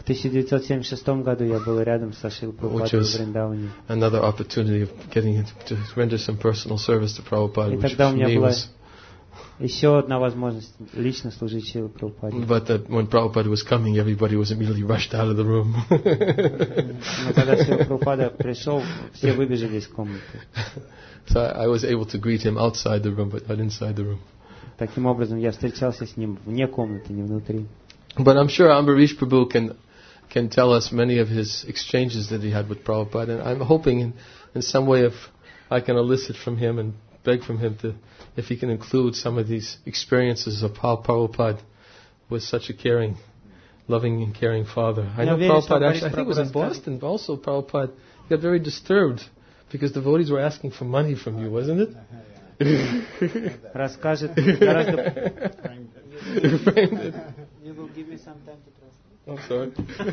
тысяча девятьсот семьдесят шестом году я был рядом со Шрилой Прабхупадой в Вриндаване. Another opportunity of getting to render some personal service to Prabhupada, И which тогда у for меня me была was. еще одна возможность лично служить Шриле Прабхупаде. But that when Prabhupada was coming, everybody was immediately rushed out of the room. Но когда Шрила Прабхупада пришел, все выбежали из комнаты. So I, I was able to greet him outside the room, but not inside the room. Таким образом, я встречался с ним вне комнаты, не внутри. But I'm sure Ambarish Prabhu can can tell us many of his exchanges that he had with Prabhupada, and I'm hoping in, in some way if I can elicit from him and beg from him to, if he can include some of these experiences of how Prabhupada was such a caring, loving and caring father. I know Prabhupada, actually, I think it was in Boston also, Prabhupada got very disturbed because devotees were asking for money from you, wasn't it? Расскажет гораздо... You framed it. You will give me some time to trust. I'm sorry.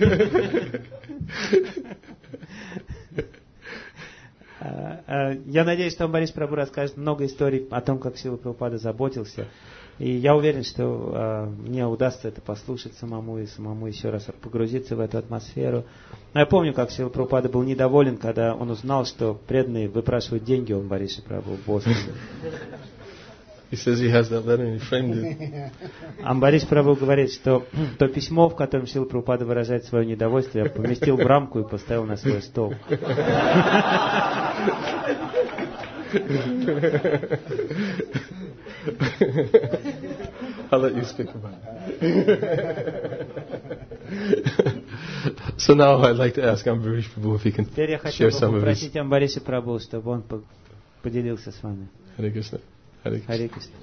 Я надеюсь, что Амбариш Прабху расскажет много историй о том, как Шрила Прабхупада заботился. И я уверен, что э, мне удастся это послушать самому и самому еще раз погрузиться в эту атмосферу. Но я помню, как Шрила Прабхупада был недоволен, когда он узнал, что преданные выпрашивают деньги у Амбариша Прабху в Бостоне. He says he has that letter and he framed it. Амбариш Прабху говорит, что то письмо, в котором Шрила Прабхупада выражает свое недовольство, я поместил в рамку и поставил на свой стол. I'll let you speak about it. So now I'd like to ask Ambarish Prabhu if he can Теперь я хотел share бы some of his. попросить Амбариша Прабху, чтобы он поделился с вами. Hare Krishna. Hare Krishna. Харе Кришна.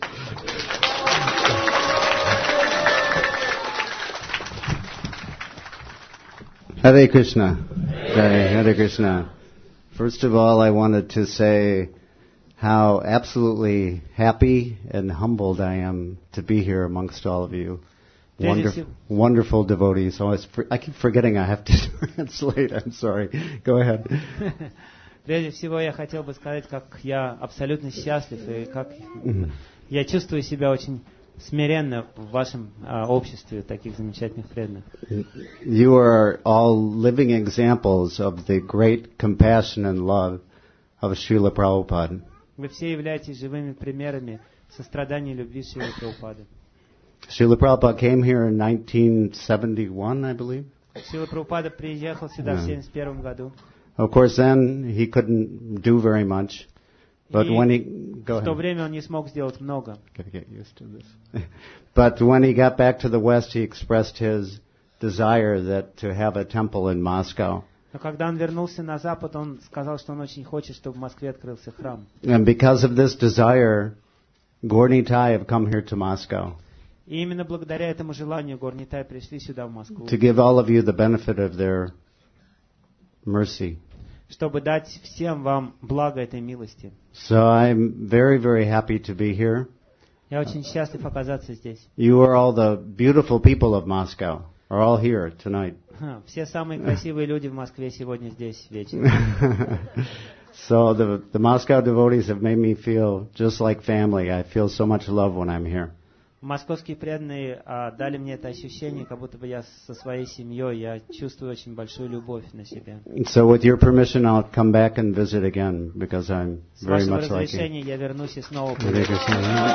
Hare Krishna. Jai Hare Krishna. First of all, I wanted to say how absolutely happy and humbled I am to be here amongst all of you. Wonderful, wonderful devotees. Oh, it's for, I keep forgetting I have to translate. I'm sorry. Go ahead. Прежде всего, я хотел бы сказать, как я абсолютно счастлив и как я чувствую себя очень смиренно в вашем а, обществе таких замечательных преданных. You are all living examples of the great compassion and love of Srila Prabhupada. Вы все являетесь живыми примерами сострадания и любви Шрилы Прабхупады. Srila Prabhupada came here in nineteen seventy-one, I believe. Шрила Прабхупада приехал сюда в семьдесят первом году. Of course, then he couldn't do very much. But when he go в то ahead. время он не смог сделать много. Gotta get used to this. But when he got back to the West, he expressed his desire that to have a temple in Moscow. Но когда он вернулся на Запад, он сказал, что он очень хочет, чтобы в Москве открылся храм. And because of this desire, Gornitai have come here to Moscow. И именно благодаря этому желанию Горнитай пришли сюда, в Москву. To give all of you the benefit of their mercy. Чтобы дать всем вам благо этой милости. So I'm very, very happy to be here. Я очень счастлив оказаться здесь. You are all the beautiful people of Moscow, are all here tonight. Все самые красивые люди в Москве сегодня здесь вечером. So the the Moscow devotees have made me feel just like family. I feel so much love when I'm here. Московские преданные а, дали мне это ощущение, как будто бы я со своей семьей, я чувствую очень большую любовь на себе. So with your permission, I'll come back and visit again because I'm С very вашего much like you. разрешения я вернусь и снова Hare приеду. Krishna.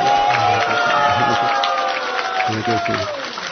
Hare Krishna.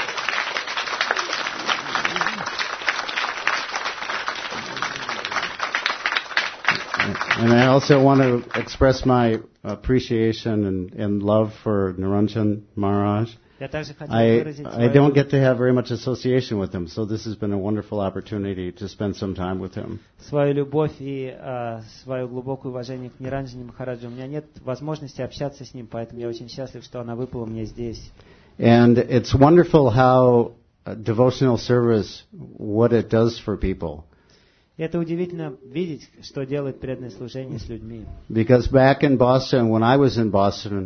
And I also want to express my appreciation and, and love for Niranjan Maharaj. Я также хотел I, выразить I don't свою, get to have very much association with him, so this has been a wonderful opportunity to spend some time with him. свою любовь и а, свое глубокое уважение к Ниранджане Махараджу. У меня нет возможности общаться с ним, поэтому я очень счастлив, что она выпала мне здесь. And it's wonderful how uh, devotional service, what it does for people. И это удивительно видеть, что делает преданное служение с людьми. Because back in Boston, when I was in Boston,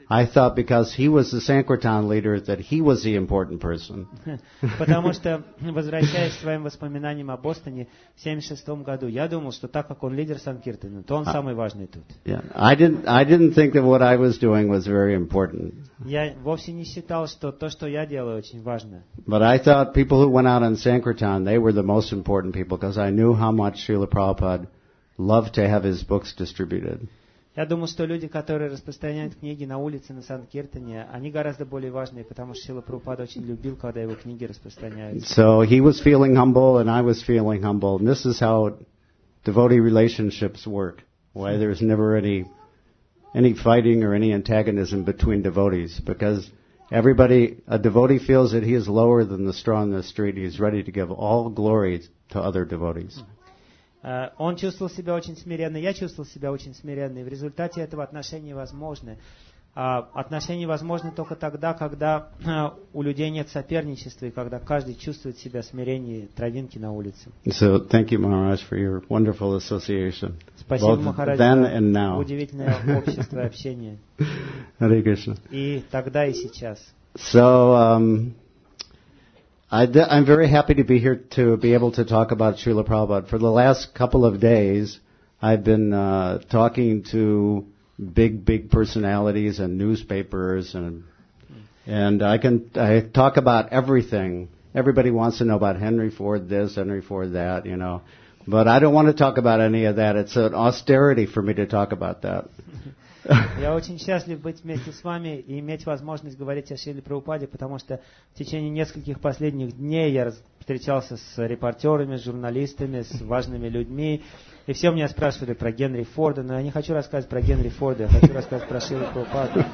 I thought because he was the Sankirtan leader that he was the important person. Потому что, возвращаясь к своим воспоминаниям о Бостоне в семьдесят шестом году, я думал, что так как он лидер Санкиртана, то он самый важный тут. Yeah, I didn't. I didn't think that what I was doing was very important. Я вовсе не считал, что то, что я делаю, очень важно. But I thought people who went out on Sankirtan, they were the most important people because I knew how much Srila Prabhupada loved to have his books distributed. Я думаю, что люди, которые распространяют книги на улице, на Санкиртане, они гораздо более важные, потому что Шрила Прабхупада очень любил, когда его книги распространяются. So he was feeling humble and I was feeling humble. And this is how devotee relationships work. Why there's never any any fighting or any antagonism between devotees. Because everybody, a devotee feels that he is lower than the straw in the street. He is ready to give all glory to other devotees. Он чувствовал себя очень смиренно, я чувствовал себя очень смиренно, и в результате этого отношения возможны. Отношения возможны только тогда, когда у людей нет соперничества, и когда каждый чувствует себя в смирении травинки на улице. So, thank you, Maharaj, for your wonderful association. Спасибо, Both Махарадж, then за and now. удивительное общество и общение. Hare Krishna. И тогда, и сейчас. So, um, I d- I'm very happy to be here to be able to talk about Srila Prabhupada. For the last couple of days, I've been uh, talking to big, big personalities and newspapers, and and I can I talk about everything. Everybody wants to know about Henry Ford this, Henry Ford that, you know. But I don't want to talk about any of that. It's an austerity for me to talk about that. Я очень счастлив быть вместе с вами и иметь возможность говорить о Шриле Прабхупаде, потому что в течение нескольких последних дней я встречался с репортерами, с журналистами, с важными людьми, и все меня спрашивали про Генри Форда, но я не хочу рассказывать про Генри Форда, я хочу рассказать про Шрилу Прабхупаду.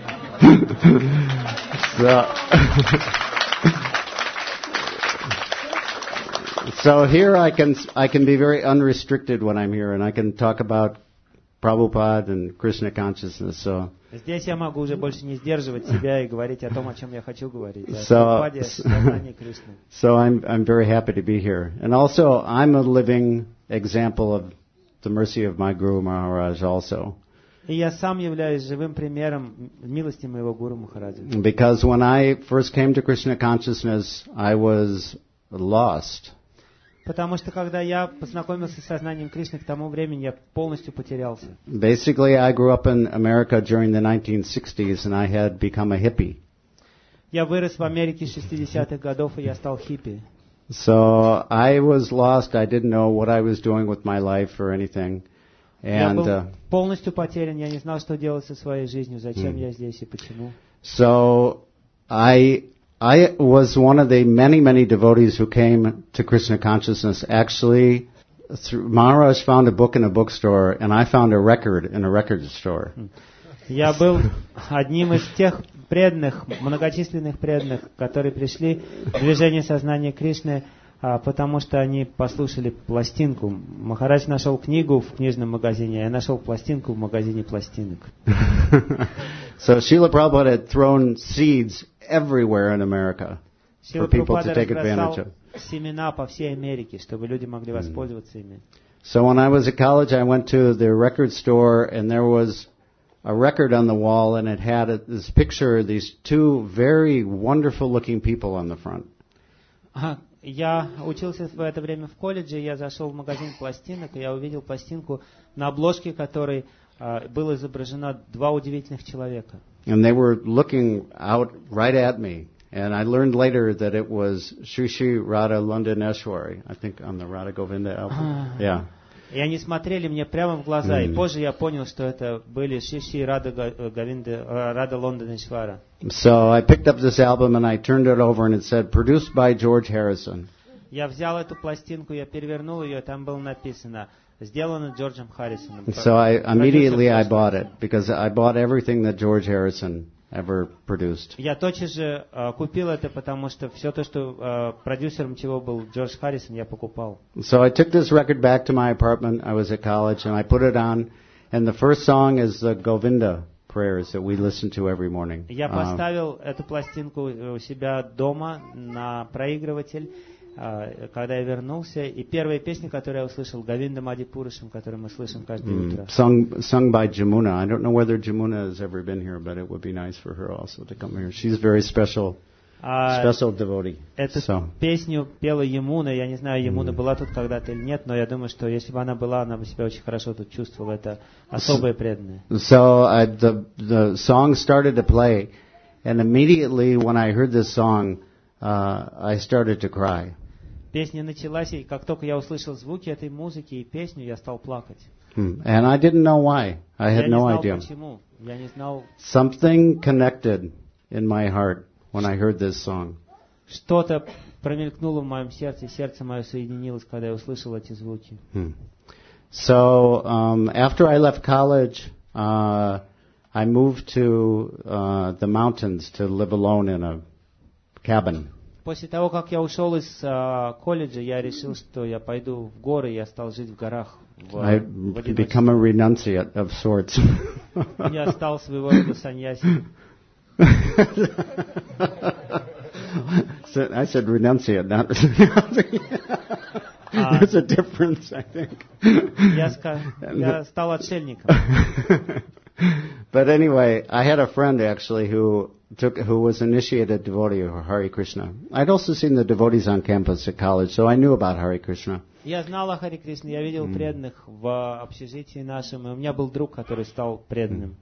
So, so here I can I can be very unrestricted when I'm here, and I can talk about Prabhupada and Krishna consciousness. So здесь я могу уже больше не сдерживать себя и говорить о том, о чем я хочу говорить. О so, Прабхупаде, о сознании Кришны. So I'm I'm very happy to be here, and also I'm a living example of the mercy of my Guru Maharaj also. И я сам являюсь живым примером милости моего Гуру Махараджа. Because when I first came to Krishna consciousness, I was lost. Потому что когда я познакомился с сознанием Кришны, к тому времени я полностью потерялся. Basically, I grew up in America during the nineteen sixties, and I had become a hippie. Я вырос в Америке с шестидесятых годов, и я стал хиппи. So I was lost. I didn't know what I was doing with my life or anything. Я And был uh, полностью потерян, я не знал, что делать со своей жизнью, зачем Mm. я здесь и почему. so I I was one of the many many devotees who came to Krishna consciousness. Actually, through, Maharaj found a book in a bookstore, and I found a record in a record store. Я был одним из тех преданных, многочисленных преданных, которые пришли в движение сознания Кришны, а, потому что они послушали пластинку. Махарадж нашел книгу в книжном магазине, а я нашел пластинку в магазине пластинок. So Srila Prabhupada had thrown seeds everywhere in America Шрила for people Прабхупада to take advantage разбросал of. семена по всей Америке, чтобы люди могли воспользоваться ими. So when I was at college, I went to the record store, and there was a record on the wall, and it had a, this picture of these two very wonderful-looking people on the front. Ага. Я учился в это время в колледже, я зашел в магазин пластинок, и я увидел пластинку, на обложке которой а, было изображено два удивительных человека. And they were looking out right at me. And I learned later that it was Shri Shri Radha Lundaneshwari, I think on the Radha Govinda album. Yeah. И они смотрели мне прямо в глаза, Mm. и позже я понял, что это были Шиши Рада Говинда, Рада Лондонешвара. So I picked up this album and I turned it over and it said, produced by George Harrison. Я взял эту пластинку, я перевернул ее, там было написано, сделано Джорджем Харрисоном. So I immediately I bought it because I bought everything that George Harrison ever produced. Я тотчас же uh, купил это, потому что все то, что uh, продюсером чего был Джордж Харрисон, я покупал. So I took this record back to my apartment. I was at college and I put it on. And the first song is the Govinda prayers that we listen to every morning. Я Um, поставил эту пластинку у себя дома на проигрыватель. когда я вернулся. И первая песня, которую я услышал, Говинда Мадипурушам, которую мы слышим каждое Mm. утро. Sung, sung by Jamuna. I don't know whether Jamuna has ever been here, but it would be nice for her also to come here. She's a very special, А special devotee. эту So. песню пела Ямуна. Я не знаю, Ямуна была тут когда-то или нет, но я думаю, что если бы она была, она бы себя очень хорошо тут чувствовала. Это особая преданная. So I, the the song started to play, and immediately when I heard this song, uh, I started to cry. Песня началась, и как только я услышал звуки этой музыки и песню, я стал плакать. Hmm. And I didn't know why. I Я had не no знал idea. почему. Я не знал, Something connected in my heart when I heard this song. что-то промелькнуло в моем сердце, и сердце мое соединилось, когда я услышал эти звуки. Hmm. So um, after I left college, uh, I moved to uh, the mountains to live alone in a cabin. После того, как я ушел из а, колледжа, я решил, что я пойду в горы, я стал жить в горах. В, I в become a одиночестве. renunciate of sorts. Я стал своего рода саньяси. So I said renunciate, not There's a difference, I think. Я, ска- я стал отшельником. But anyway, I had a friend actually who took who was initiated devotee of Hare Krishna. I'd also seen the devotees on campus at college, so I knew about Hare Krishna. Я знал о Харе Кришне, я видел преданных в общежитии нашем, и у меня был друг, который стал преданным.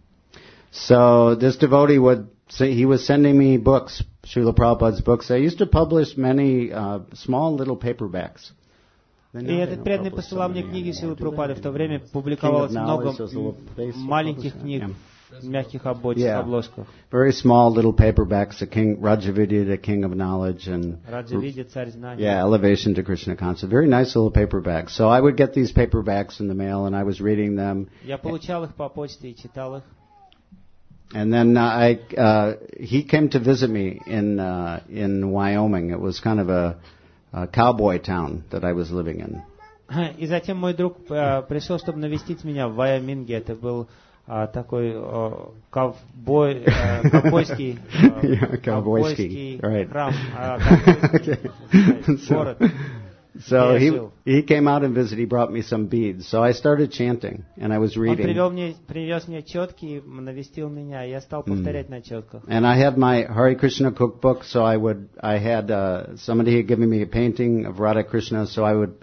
So this devotee would say he was sending me books, Srila Prabhupada's books. I used to publish many uh, small little paperbacks. И этот преданный посылал мне книги Шрилы Прабхупады. В то время публиковалось много маленьких книг в мягких Yeah. обложках. Very small little paperbacks, the King Rajavidya, the King of Knowledge, and Раджавидья, Царь Знаний. yeah, Elevation to Krishna Consciousness. Very nice little paperbacks. So I would get these paperbacks in the mail, and I was reading them. Я получал их по почте и читал их. And then uh, I uh, he came to visit me in uh, in Wyoming. It was kind of a, a cowboy town that I was living in. И затем мой друг э, пришел, чтобы навестить меня в Вайоминге. Это был э, такой э, ковбой, э, ковбойский, э, Yeah, ковбойский ковбойский, right. храм, э, ковбойский, Okay. город. So Yeah, he so- he came out and visited. He brought me some beads. So I started chanting, and I was Он reading. привел мне, привез мне четки, навестил меня, и я стал повторять на четках. And I had my Hare Krishna cookbook, so I would, I had, uh, somebody had given me a painting of Radha Krishna, so I would,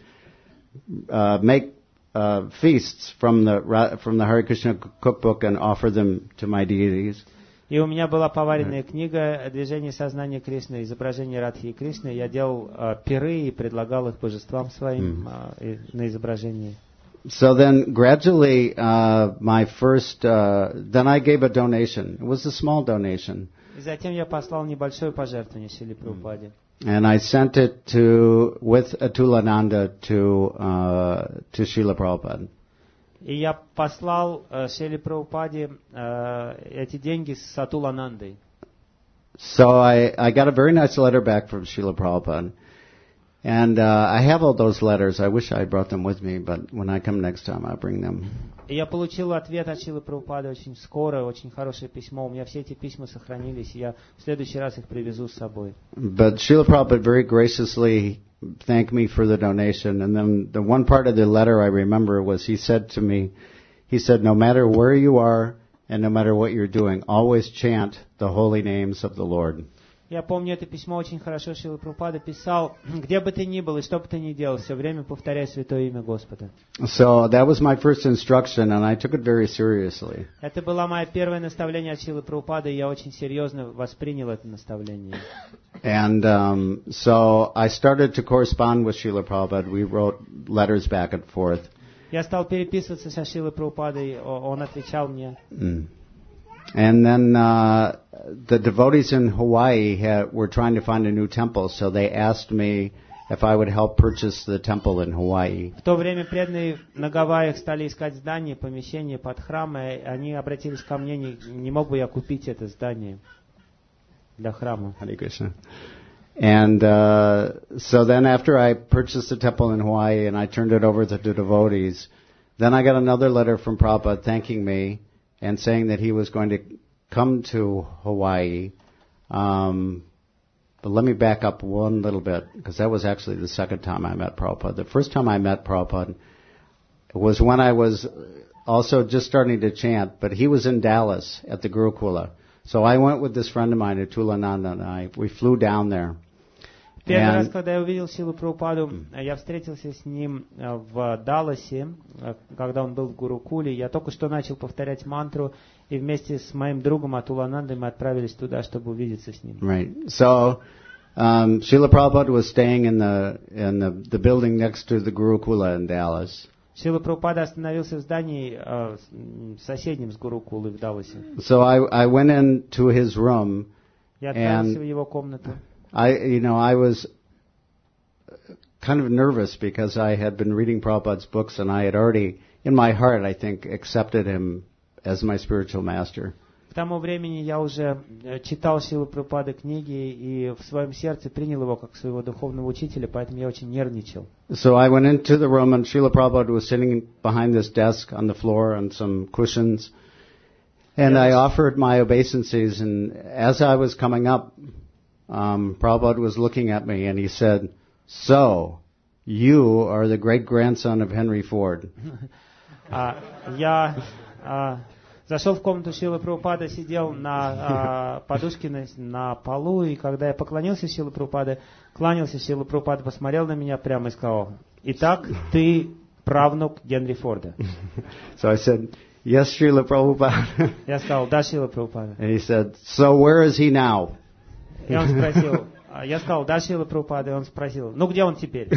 uh, make, uh, feasts from the, Ra- from the Hare Krishna cookbook and offer them to my deities. И у меня была поваренная книга «Движение сознания Кришны», изображение Радхи и Кришны. Я делал э, пиры и предлагал их божествам своим э, и- на изображении. So then gradually, uh, my first, uh, then I gave a donation. It was a small donation. И затем я послал небольшое пожертвование Шриле Прабхупаде. And I sent it to, with Atulananda to, uh, to Srila Prabhupada. И я послал э, Шриле Прабхупаде э, эти деньги с Атуланандой. So I, I got a very nice letter back from Srila Prabhupada. And uh, I have all those letters. I wish I had brought them with me, but when I come next time, I'll bring them. И я получил ответ от Шрилы Прабхупады очень скоро, очень хорошее письмо. У меня все эти письма сохранились, и я в следующий раз их привезу с собой. But Srila Prabhupada very graciously thanked me for the donation. And then the one part of the letter I remember was he said to me, he said, no matter where you are and no matter what you're doing, always chant the holy names of the Lord. Я помню это письмо очень хорошо. Шрила Прабхупада писал: где бы ты ни был и что бы ты ни делал, все время повторяй святое имя Господа. So that was my first instruction, and I took it very seriously. Это было мое первое наставление от Шрилы Прабхупады, и я очень серьезно воспринял это наставление. And um, so I started to correspond with Srila Prabhupada. We wrote letters back and forth. Я стал переписываться со Шрилой Прабхупадой, о- он отвечал мне. Mm. And then uh, the devotees in Hawaii had, were trying to find a new temple, so they asked me if I would help purchase the temple in Hawaii. В то время преданные на Гавайях стали искать здание, помещение под храм, и они обратились ко мне, не, не мог бы я купить это здание для храма. Hare Krishna. And uh, so then after I purchased the temple in Hawaii and I turned it over to the devotees, then I got another letter from Prabhupada thanking me and saying that he was going to come to Hawaii um, But let me back up one little bit, because that was actually the second time I met Prabhupada. The first time I met Prabhupada was when I was also just starting to chant, but he was in Dallas at the Gurukula. So I went with this friend of mine, Atulananda, and I, we flew down there. Первый раз, когда я увидел Шрилу Прабхупаду, я встретился с ним в Далласе, когда он был в Гурукуле. Я только что начал повторять мантру, и вместе с моим другом Атуланандой мы отправились туда, чтобы увидеться с ним. Right. So, um, Srila Prabhupada was staying in the in the, the building next to the Gurukula in Dallas. Шрила Прабхупада остановился в здании э, соседнем с Гурукулой в Далласе. So I I went into his room. Я отправился в его комнату. I, you know, I was kind of nervous because I had been reading Prabhupada's books and I had already, in my heart, I think, accepted him as my spiritual master. К тому времени я уже читал Шрилы Прабхупады книги и в своем сердце принял его как своего духовного учителя, поэтому я очень нервничал. So I went into the room and Srila Prabhupada was sitting behind this desk on the floor on some cushions. And I offered my obeisances, and as I was coming up, Um, Prabhupada was looking at me and he said, "So, you are the great-grandson of Henry Ford." uh, я uh, зашел в комнату Шрилы Прабхупады, сидел на uh, подушке на, на полу, и когда я поклонился Шриле Прабхупаде, кланялся Шрила Прабхупада, посмотрел на меня прямо и сказал: "Итак, ты правнук Генри Форда." So I said, "Yes, Srila Prabhupada." Я сказал: "Да, Шрила Прабхупада." And he said, "So where is he now?" И он спросил, я сказал: "Да, Шрила Прабхупада", и он спросил: "Ну где он теперь?"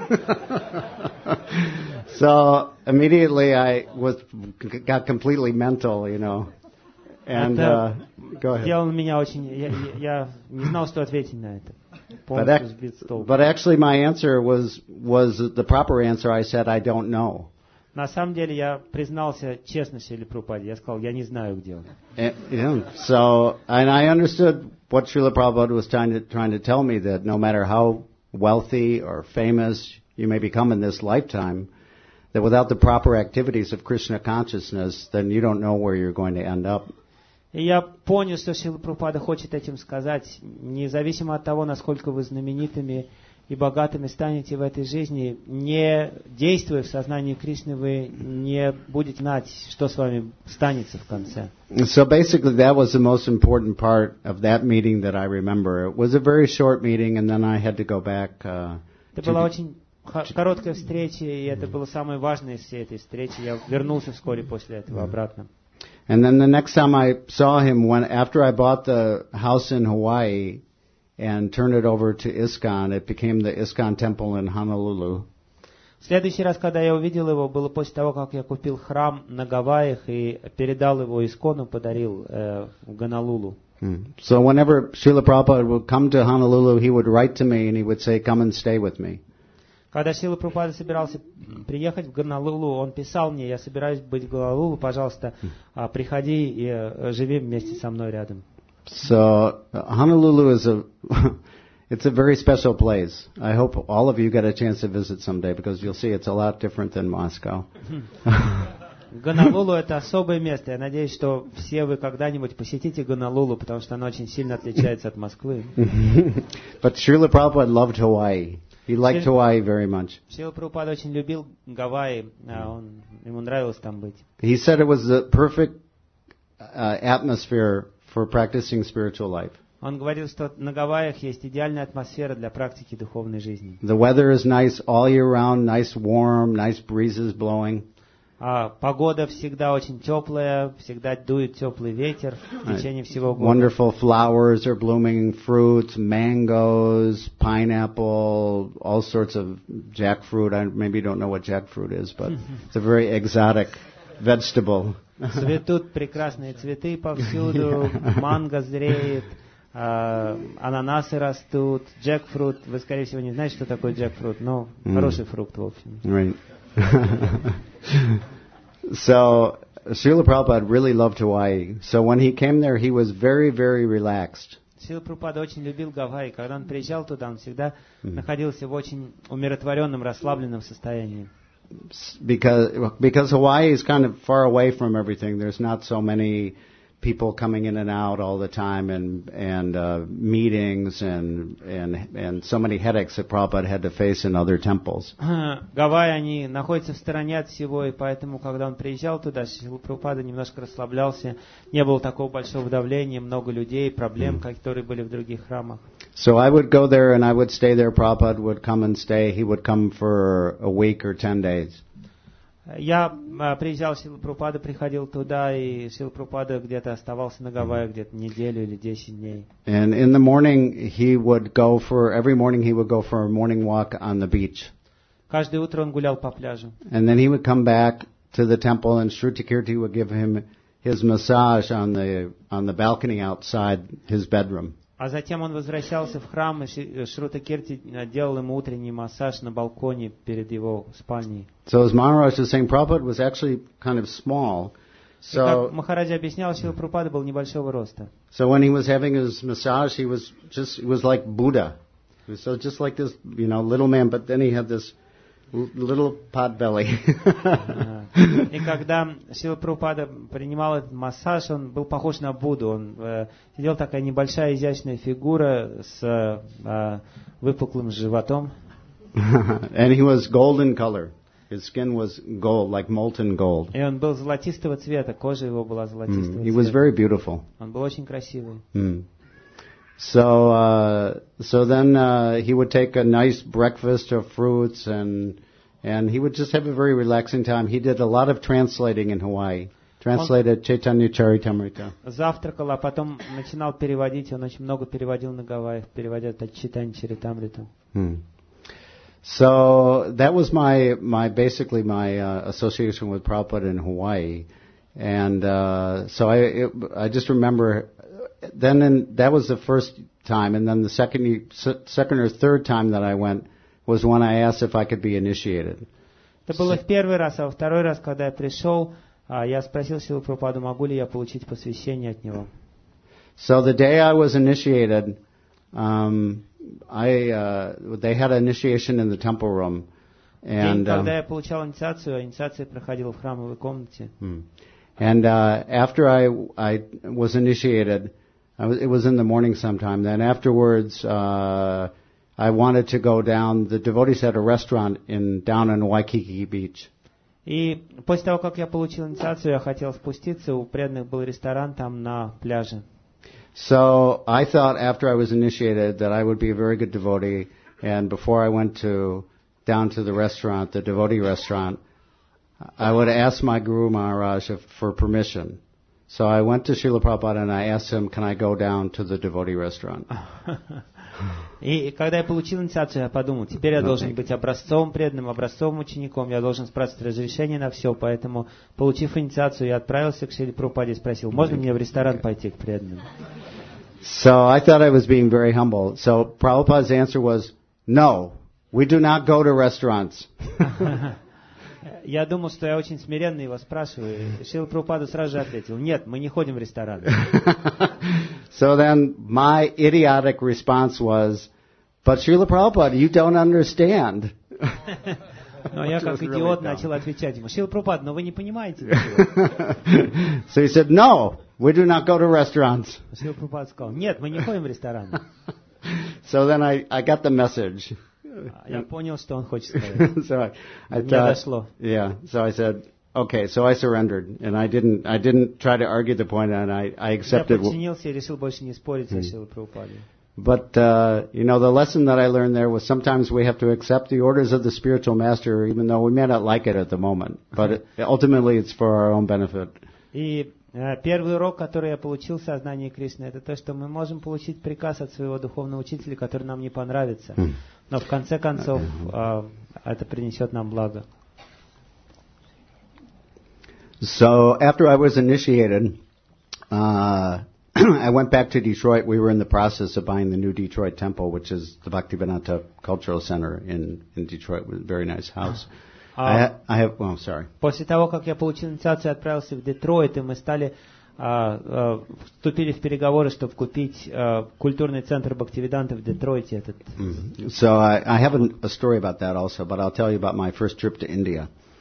So immediately I was got completely mental, you know, and uh, go ahead. Делал меня очень, я, я не знал, что ответить на это. But, but actually, my answer was was the proper answer. I said, "I don't know." На самом деле я признался честно Шриле Прабхупаде. Я сказал: "Я не знаю, где он." And, yeah, so, and I understood what Srila Prabhupada was trying to trying to tell me, that no matter how wealthy or famous you may become in this lifetime, that without the proper activities of Krishna consciousness, then you don't know where you're going to end up. И я понял, что Шрила Прабхупада хочет этим сказать. Независимо от того, насколько вы знаменитыми и богатыми станете в этой жизни, не действуя в сознании Кришны, вы не будете знать, что с вами станется в конце. So basically that was the most important part of that meeting that I remember. It was a very short meeting, and then I had to go back. Uh, Это была очень короткая встреча, и это было самое важное из всей этой встречи. Я вернулся вскоре после этого обратно. And then the next time I saw him, when after I bought the house in Hawaii and turned it over to ISKCON, it became the ISKCON temple in Honolulu. В следующий раз, когда я увидел его, было после того, как я купил храм на Гавайях и передал его Искону, подарил э, в Гонолулу. Hmm. So whenever Srila Prabhupada would come to Honolulu, he would write to me and he would say, "Come and stay with me." Когда Шрила Прабхупада собирался приехать в Гонолулу, он писал мне: "Я собираюсь быть в Гонолулу, пожалуйста, приходи и живи вместе со мной рядом." So Honolulu is a it's a very special place. I hope all of you get a chance to visit someday, because you'll see it's a lot different than Moscow. Гонолулу — это особое место. Я надеюсь, что все вы когда-нибудь посетите Гонолулу, потому что она очень сильно отличается от Москвы. But Srila Prabhupada loved Hawaii. He liked Hawaii very much. Шрила Прабхупада очень любил Гавайи, он, ему нравилось там быть. He said it was the perfect uh, atmosphere for practicing spiritual life. Он говорил, что на Гавайях есть идеальная атмосфера для практики духовной жизни. The weather is nice all year round, nice warm, nice breezes blowing. А погода всегда очень теплая, всегда дует теплый ветер в течение всего года. Wonderful flowers are blooming, fruits, mangoes, pineapple, all sorts of jackfruit. I maybe don't know what jackfruit is, but it's a very exotic vegetable. Цветут прекрасные цветы повсюду, манго зреет, а, ананасы растут, джекфрут. Вы, скорее всего, не знаете, что такое джекфрут, но mm. хороший фрукт, в общем. Right. So, Srila Prabhupada really loved Hawaii. So when he came there, he was very, very relaxed. Шрила Прабхупада очень любил Гавайи. Когда он приезжал туда, он всегда mm. находился в очень умиротворенном, расслабленном состоянии. Because because Hawaii is kind of far away from everything. There's not so many people coming in and out all the time, and and uh, meetings, and and and so many headaches that Prabhupada had to face in other temples. Гавайи, они находятся в стороне от всего, и поэтому, когда он приезжал туда, Шрила Прабхупада немножко расслаблялся, не было такого большого давления, много людей, проблем, которые были в других храмах. So I would go there and I would stay there. Prabhupada would come and stay. He would come for a week or ten days. Я приезжал, Шрила Прабхупада приходил туда, и Шрила Прабхупада где-то оставался на Гавайях где-то неделю или десять дней. And in the morning he would go for, every morning he would go for a morning walk on the beach. Каждое утро он гулял по пляжу. And then he would come back to the temple, and Shruti Kirti would give him his massage on the on the balcony outside his bedroom. А затем он возвращался в храм, и Шрута Кирти делал ему утренний массаж на балконе перед его спальней. So as Maharaj was saying, Prabhupada was actually kind of small. So, как Махараджа объяснял, Шрила Прабхупада был небольшого роста. So when he was having his massage, he was just, he was like Buddha. He was so just like this, you know, little man, but then he had this little pot belly. И когда Шрила Прабхупада принимал этот массаж, он был похож на Будду. Он э, сидел такая небольшая изящная фигура с э, выпуклым животом. And he was golden color. His skin was gold, like molten gold. И он был золотистого цвета, кожа его была золотистого Mm. цвета. He was very beautiful. Он был очень красивый. Mm. So, uh, so then uh, he would take a nice breakfast of fruits, and and he would just have a very relaxing time. He did a lot of translating in Hawaii. Translated Chaitanya Charitamrita. Завтракал, а потом начинал переводить. Он очень много переводил на Гавайях, переводя Чайтанья Чаритамрита. Hmm. So that was my my basically my uh, association with Prabhupada in Hawaii, and uh, so I it, I just remember. Then in, that was the first time, and then the second second or third time that I went was when I asked if I could be initiated. Это было в первый раз, а во второй раз, когда я пришел, я спросил Шрилу Прабхупаду, могу ли я получить посвящение от него. So the day I was initiated, um, I uh, they had an initiation in the temple room, and день, когда um, я получал инициацию, инициация проходила в храмовой комнате. And uh, after I I was initiated. I was, it was in the morning sometime. Then afterwards, uh, I wanted to go down. The devotees had a restaurant in down on Waikiki Beach. И после того, как я получил инициацию, я хотел спуститься. У преданных был ресторан там на пляже. So I thought after I was initiated that I would be a very good devotee. And before I went to down to the restaurant, the devotee restaurant, I would ask my Guru Maharaj if, for permission. So I went to Srila Prabhupada and I asked him, can I go down to the devotee restaurant? И когда я получил инициацию, я подумал, теперь я должен быть образцовым преданным, образцовым учеником, я должен спрашивать разрешение на все, поэтому, получив инициацию, я отправился к Шриле Прабхупаде и спросил, можно мне в ресторан пойти к преданным? So I thought I was being very humble. So Prabhupada's answer was, no, we do not go to restaurants. Я думал, что я очень смиренный, его спрашиваю. Шрила Прабхупада сразу же ответил, нет, мы не ходим в рестораны. So then my idiotic response was, but Srila Prabhupada, you don't understand. Но я как идиот начал отвечать ему, Шрила Прабхупада, но вы не понимаете. So he said, no, we do not go to restaurants. Шрила Прабхупада сказал, нет, мы не ходим в рестораны. So then I, I got the message. Я понял, что он хочет сказать. So I, I Мне thought, дошло. yeah. So I said, okay. So I surrendered, and I didn't, I didn't try to argue the point, and I, I Я accepted. подчинился и решил больше не спорить со Шрилой Прабхупадой. But uh, you know, the lesson that I learned there was sometimes we have to accept the orders of the spiritual master, even though we may not like it at the moment. But it, ultimately, it's for our own benefit. И э, первый урок, который я получил в сознании Кришны, это то, что мы можем получить приказ от своего духовного учителя, который нам не понравится. Но в конце концов э, это принесет нам благо. So after I was initiated, uh, I went back to Detroit. We were in the process of buying the new Detroit Temple, which is the Bhaktivedanta Cultural Center in, in Detroit, with a very nice house. I, ha- I have, well, sorry. После того, как я получил инициацию, отправился в Детройт, и мы стали а, а, вступили в переговоры, чтобы купить а, культурный центр Бхактивиданта в Детройте. Этот. Mm-hmm. So I, I have a, a story about that also, but I'll tell you about my first trip to India.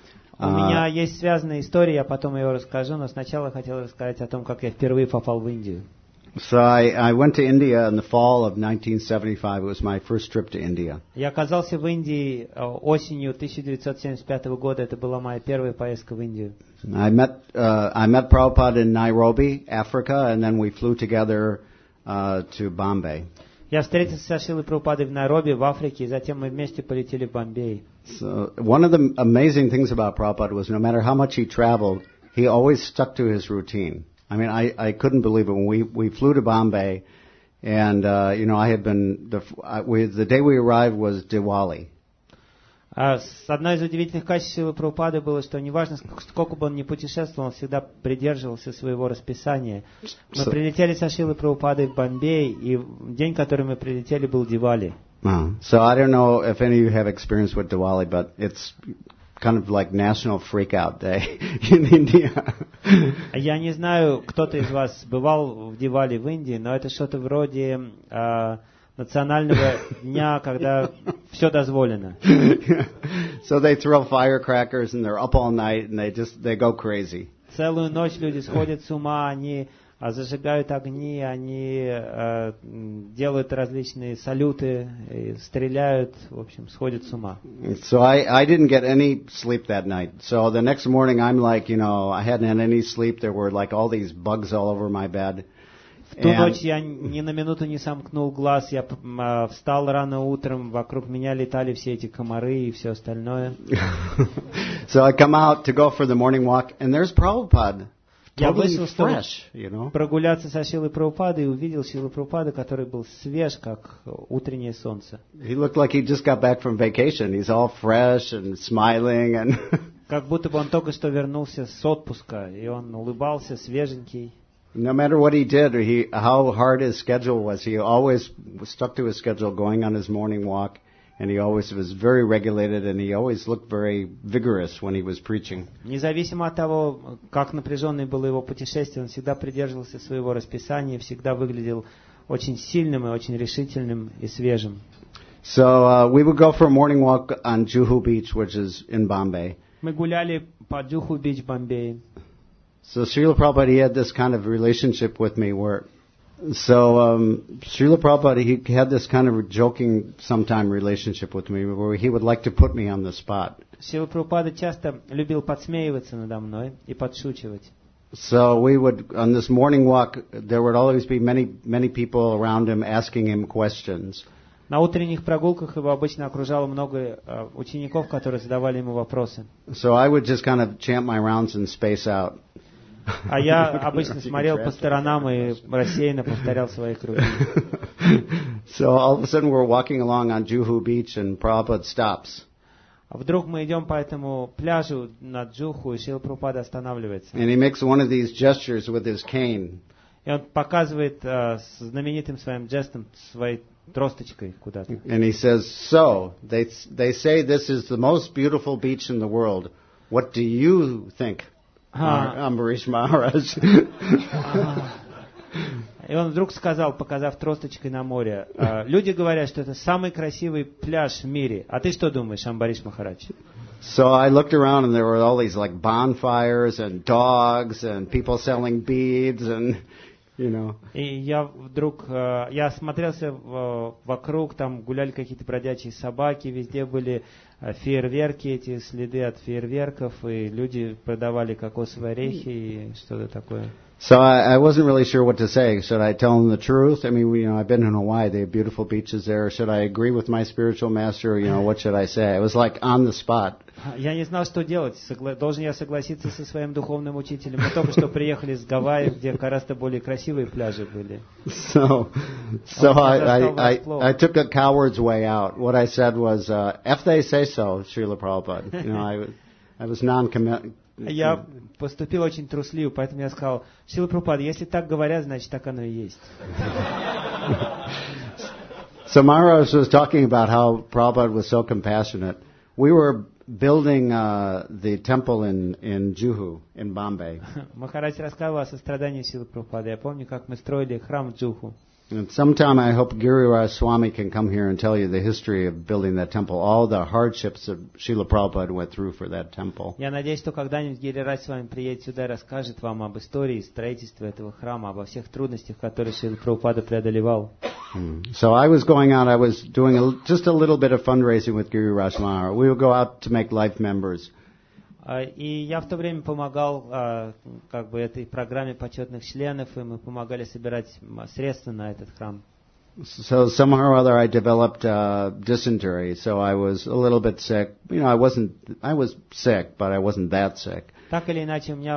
У меня есть связанная история, я потом ее расскажу, но сначала хотел рассказать о том, как я впервые попал в Индию. So I, I went to India in the fall of nineteen seventy-five. It was my first trip to India. Я оказался в Индии осенью тысяча девятьсот семьдесят пятого года. Это была моя первая поездка в Индию. I met uh, I met Prabhupada in Nairobi, Africa, and then we flew together uh, to Bombay. Я встретился со Шрилой Прабхупадой в Найроби, в Африке, и затем мы вместе полетели в Бомбей. So one of the amazing things about Prabhupada was no matter how much he traveled, he always stuck to his routine. I mean, I, I couldn't believe it when we, we flew to Bombay, and uh, you know, I had been the I, we, the day we arrived was Diwali. А одно из удивительных качеств Шрилы Прабхупады было, что неважно, сколько бы он ни путешествовал, он всегда придерживался своего расписания. Мы so, прилетели со Шрилой Прабхупадой в Бомбей, и день, который мы прилетели, был Дивали. Uh, so I don't know if any of you have experience with Diwali, but it's kind of like National Freakout Day in India. Я не знаю, кто-то из вас бывал в Дивали в Индии, но это что-то вроде э, национального дня, когда все дозволено. So they throw firecrackers and they're up all night and they just they go crazy. Целую ночь люди сходят с ума, они зажигают огни, они э, делают различные салюты, стреляют, в общем, сходят с ума. So I, I didn't get any sleep that night. So the next morning I'm like, you know, I hadn't had any sleep. There were like all these bugs all over my bed. В ту ночь я ни на минуту не сомкнул глаз, я э, встал рано утром, вокруг меня летали все эти комары и все остальное. So I come out to go for the morning walk, and there's Prabhupada. Я вышел, чтобы fresh, you know? прогуляться со Шрилой Прабхупадой и увидел Шрилу Прабхупаду, который был свеж, как утреннее солнце. He looked like he just got back from vacation. He's all fresh and smiling and. Как будто бы он только что вернулся с отпуска, и он улыбался, свеженький. No matter what he did, or he how hard his schedule was, he always stuck to his schedule, going on his morning walk. And he always was very regulated, and he always looked very vigorous when he was preaching. Независимо от того, как напряженное было его путешествие, он всегда придерживался своего расписания, всегда выглядел очень сильным и очень решительным и свежим. So uh, we would go for a morning walk on Juhu Beach, which is in Bombay. Мы гуляли по Джуху-Бич в Бомбее. So Srila Prabhupada, he had this kind of relationship with me where. So, um, Srila Prabhupada, he had this kind of joking sometime relationship with me where he would like to put me on the spot. Шрила Прабхупада часто любил подсмеиваться надо мной и подшучивать. So we would, on this morning walk, there would always be many, many people around him asking him questions. На утренних прогулках его обычно окружало много uh, учеников, которые задавали ему вопросы. So I would just kind of chant my rounds and space out. А я обычно смотрел по сторонам и рассеянно повторял свои круги. So all of a sudden we're walking along on Juhu Beach and Prabhupada stops. А вдруг мы идем по этому пляжу на Джуху, и Шрила Прабхупада останавливается. And he makes one of these gestures with his cane. И он показывает uh, знаменитым своим жестом, своей тросточкой куда-то. And he says, so, they, they say this is the most beautiful beach in the world. What do you think? Амбариш Махарадж. И он вдруг сказал, показав тросточкой на море, люди говорят, что это самый красивый пляж в мире. А ты что думаешь, Амбариш Махарадж? So I looked around and there were all these like bonfires and dogs and people selling beads and, you know. И я вдруг, я осмотрелся вокруг, там гуляли какие-то бродячие собаки, везде были фейерверки, эти следы от фейерверков, и люди продавали кокосовые орехи и что-то такое. So I, I wasn't really sure what to say. Should I tell them the truth? I mean, you know, I've been in Hawaii. They have beautiful beaches there. Should I agree with my spiritual master? You know, what should I say? It was like on the spot. Я не знал, что делать. Согла... Должен я согласиться со своим духовным учителем? Мы только что приехали с Гавайи, где гораздо более красивые пляжи были. So, so I, I, I, I took a coward's way out. What I said was, uh, if they say so, Srila Prabhupada. You know, I, I was non-committal. Я поступил очень трусливо, поэтому я сказал, Шрила Прабхупада, если так говорят, значит так оно и есть. So Maharaj was talking about how Prabhupada was so compassionate. We were building uh, the temple in, in Juhu, in Bombay. Махарадж рассказывал о сострадании Шрилы Прабхупады. Я помню, как мы строили храм в Джуху. And sometime I hope Giriraj Swami can come here and tell you the history of building that temple, all the hardships that Srila Prabhupada went through for that temple. Я надеюсь, что когда-нибудь Гирирадж с вами приедет сюда и расскажет вам об истории строительства этого храма, обо всех трудностях, которые Шрила Прабхупада преодолевал. Mm. So I was going out, I was doing a, just a little bit of fundraising with Giriraj Maharaj. We would go out to make life members. И я в то время помогал как бы этой программе почетных членов, и мы помогали собирать средства на этот храм. So somehow or other I developed uh, dysentery, so I was a little bit sick. You know, I wasn't, I was sick, but I wasn't that sick. Так или иначе, у меня,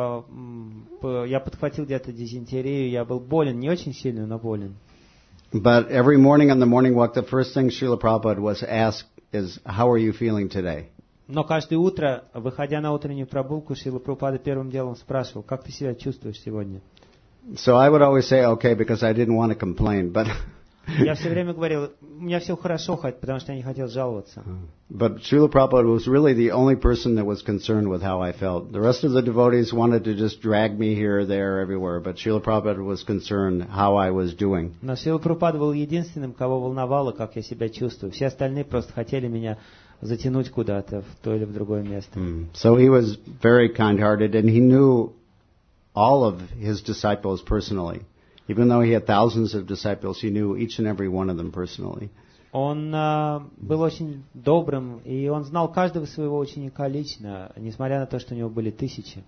я подхватил где-то дизентерию, я был болен, не очень сильно, но болен. But every morning on the morning walk, the first thing Srila Prabhupada was asked is, how are you feeling today? Но каждое утро, выходя на утреннюю прогулку, Шрила Прабхупада первым делом спрашивал, как ты себя чувствуешь сегодня? So I would always say, okay, because I didn't want to complain, but... Я все время говорил, у меня все хорошо, потому что я не хотел жаловаться. But Srila Prabhupada was really the only person that was concerned with how I felt. The rest of the devotees wanted to just drag me here, there, everywhere, but Srila Prabhupada was concerned how I was doing. Но Шрила Прабхупада был единственным, кого волновало, как я себя чувствую. Все остальные просто хотели меня затянуть куда-то, в то или в другое место. Mm. So he was very kind-hearted, and he knew all of his disciples personally. Even though he had thousands of disciples, he knew each and every one of them personally. Он uh, был очень добрым, и он знал каждого своего ученика лично, несмотря на то, что у него были тысячи.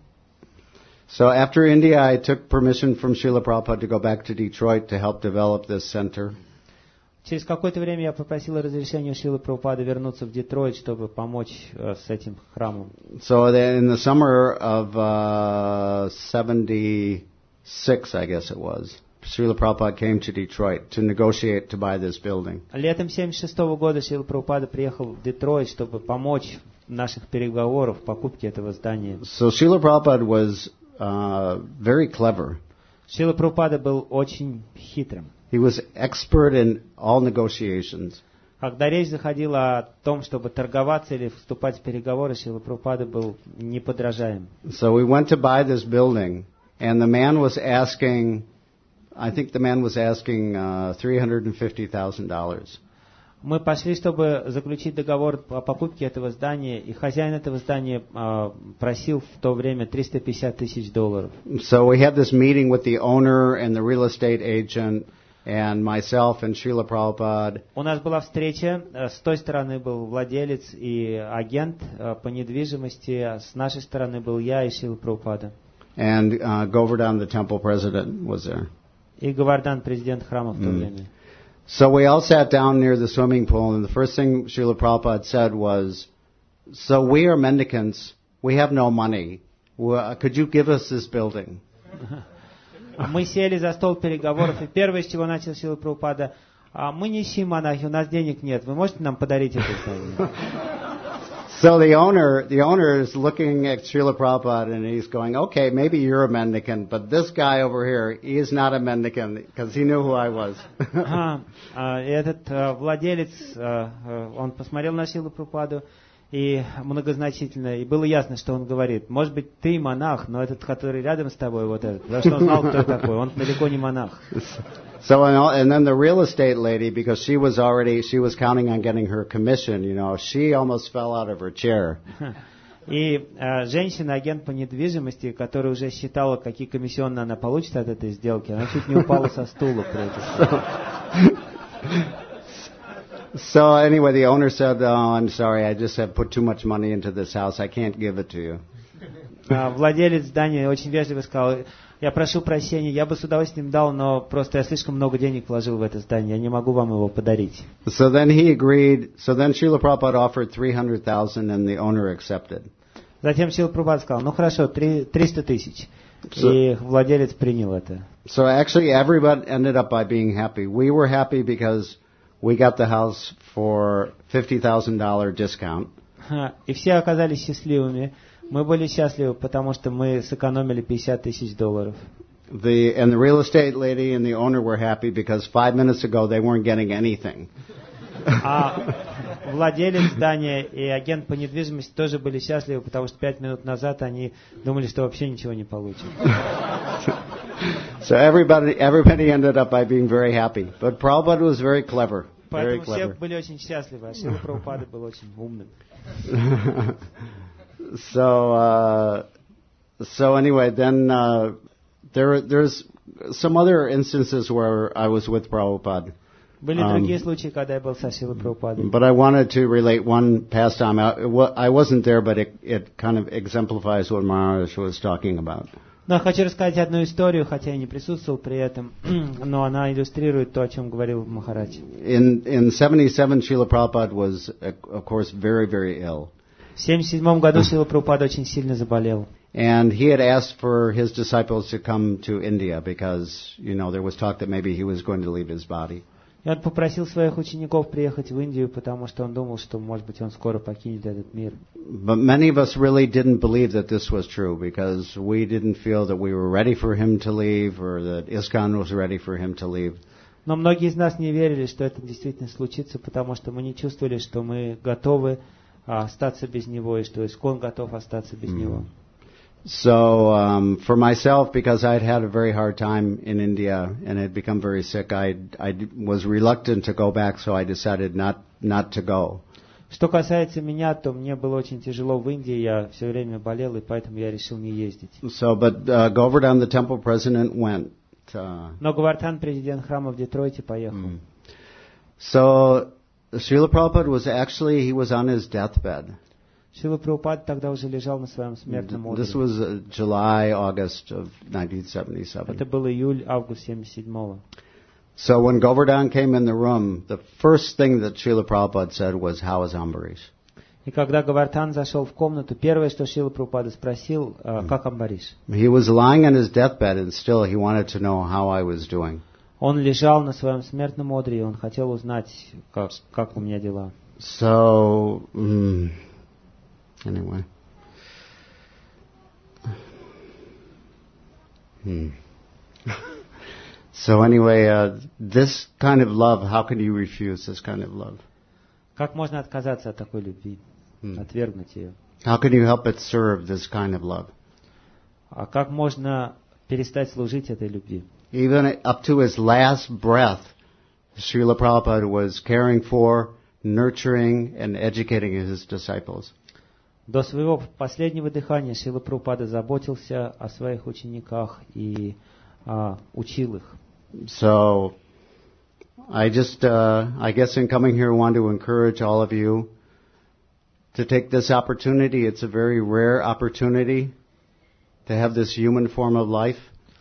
So after India, I took permission from Srila Prabhupada to go back to Detroit to help develop this center. Через какое-то время я попросил разрешения у Шрилы Прабхупады вернуться в Детройт, чтобы помочь uh, с этим храмом. So in the summer of uh, seventy-six, I guess it was, Srila Prabhupada came to Detroit to negotiate to buy this building. Летом семьдесят шестого года Шрила Прабхупада приехал в Детройт, чтобы помочь в наших переговорах в покупке этого здания. So Srila Prabhupada was uh, very clever. Шрила Прабхупада был очень хитрым. He was expert in all negotiations. Когда речь заходила о том, чтобы торговаться или вступать в переговоры, Шрила Прабхупада был неподражаем. So we went to buy this building, and the man was asking, I think the man was asking uh, three hundred fifty thousand dollars. Мы пошли, чтобы заключить договор о покупке этого здания, и хозяин этого здания uh, просил в то время триста пятьдесят тысяч долларов. So we had this meeting with the owner and the real estate agent, and myself and Srila Prabhupada. У нас была встреча, с той стороны был владелец и агент по недвижимости, с нашей стороны был я и Шрила Прабхупада. And uh, Govardhan, the temple president, was there. И Говардан, президент храма в то Mm. время. So we all sat down near the swimming pool, and the first thing Srila Prabhupada said was, so we are mendicants, we have no money. Well, could you give us this building? Мы сели за стол переговоров, и первое, с чего начал Шрила Прабхупада, мы нищие монахи, у нас денег нет, вы можете нам подарить это здание? So the owner, the owner is looking at Srila Prabhupada and he's going, okay, maybe you're a mendicant, but this guy over here, he is not a mendicant because he knew who I was. А, этот владелец, он посмотрел на Шрилу Прабхупаду и многозначительно, и было ясно, что он говорит, может быть, ты монах, но этот, который рядом с тобой, вот этот, потому что он знал, кто такой, он далеко не монах. So, and then the real estate lady, because she was already, she was counting on getting her commission, you know, she almost fell out of her chair. И э, женщина, агент по недвижимости, которая уже считала, какие комиссионные она получит от этой сделки, она чуть не упала со стула при этом. So anyway, the owner said, oh, I'm sorry, I just have put too much money into this house, I can't give it to you. Uh, владелец здания очень вежливо сказал, я прошу прощения, я бы с удовольствием дал, но просто я слишком много денег вложил в это здание, я не могу вам его подарить. So then he agreed, so then Srila Prabhupada offered three hundred thousand and the owner accepted. Затем Шрила Прабхупада сказал, ну хорошо, триста тысяч. И владелец принял это. So actually everybody ended up by being happy. We were happy because we got the house for fifty thousand dollars discount. И все оказались счастливыми. Мы были счастливы, потому что мы сэкономили пятьдесят тысяч долларов. The, and the real estate lady and the owner were happy because five minutes ago they weren't getting anything. А владелец здания и агент по недвижимости тоже были счастливы, потому что пять минут назад они думали, что вообще ничего не получат. So everybody, everybody ended up by being very happy. But Prabhupada was very clever. Very Поэтому все clever. были очень счастливы, а Шрила Прабхупада был очень умным. So, uh, so anyway, then uh, there, there's some other instances where I was with Prabhupada. Были другие случаи, когда я был со Шрилой Прабхупадой. But I wanted to relate one pastime. I, I wasn't there, but it, it kind of exemplifies what Maharaj was talking about. Но я хочу рассказать одну историю, хотя я не присутствовал при этом, но она иллюстрирует то, о чем говорил Махарадж. In in seventy-seven, Srila Prabhupada was, of course, very, very ill. В семьдесят седьмом году Шрила Прабхупада очень сильно заболел. And he had asked for his disciples to come to India because, you know, there was talk that maybe he was going to leave his body. И он попросил своих учеников приехать в Индию, потому что он думал, что, может быть, он скоро покинет этот мир. But many of us really didn't believe that this was true because we didn't feel that we were ready for him to leave or that ISKCON was ready for him to leave. Но многие из нас не верили, что это действительно случится, потому что мы не чувствовали, что мы готовы а, остаться без него, и что ISKCON готов остаться без mm. него. So, um, for myself, because I'd had a very hard time in India and had become very sick, I I was reluctant to go back, so I decided not not to go. Что касается меня, то мне было очень тяжело в Индии, я все время болел, и поэтому я решил не ездить. So, but uh, Govardhan, the temple president, went. Uh, Но Говардхан, президент храма в Детройте, поехал. Mm. So, Srila Prabhupada was actually, he was on his deathbed. Шрила Прабхупада тогда уже лежал на своем смертном одре. This was uh, July, August of nineteen seventy-seven. Это был июль, август семьдесят седьмого. So when Govardhan came in the room, the first thing that Srila Prabhupada said was, "How is Ambarish?" И когда Говардхан зашел в комнату, первое, что Шрила Прабхупада спросил, как Амбариш. He was lying on his deathbed, and still he wanted to know how I was doing. Он лежал на своем смертном одре, и он хотел узнать, как, как у меня дела. So, mm, anyway. Hmm. So anyway, uh, this kind of love, how can you refuse this kind of love? Как можно отказаться от такой любви, hmm. отвергнуть ее? How can you help but serve this kind of love? А как можно перестать служить этой любви? Even up to his last breath, Srila Prabhupada was caring for, nurturing, and educating his disciples. До своего последнего дыхания Шрила Прабхупада заботился о своих учениках и а, учил их. So, I just, uh, I guess in coming here, I want to encourage all of you to take this opportunity. It's a very rare opportunity to have this human form of life.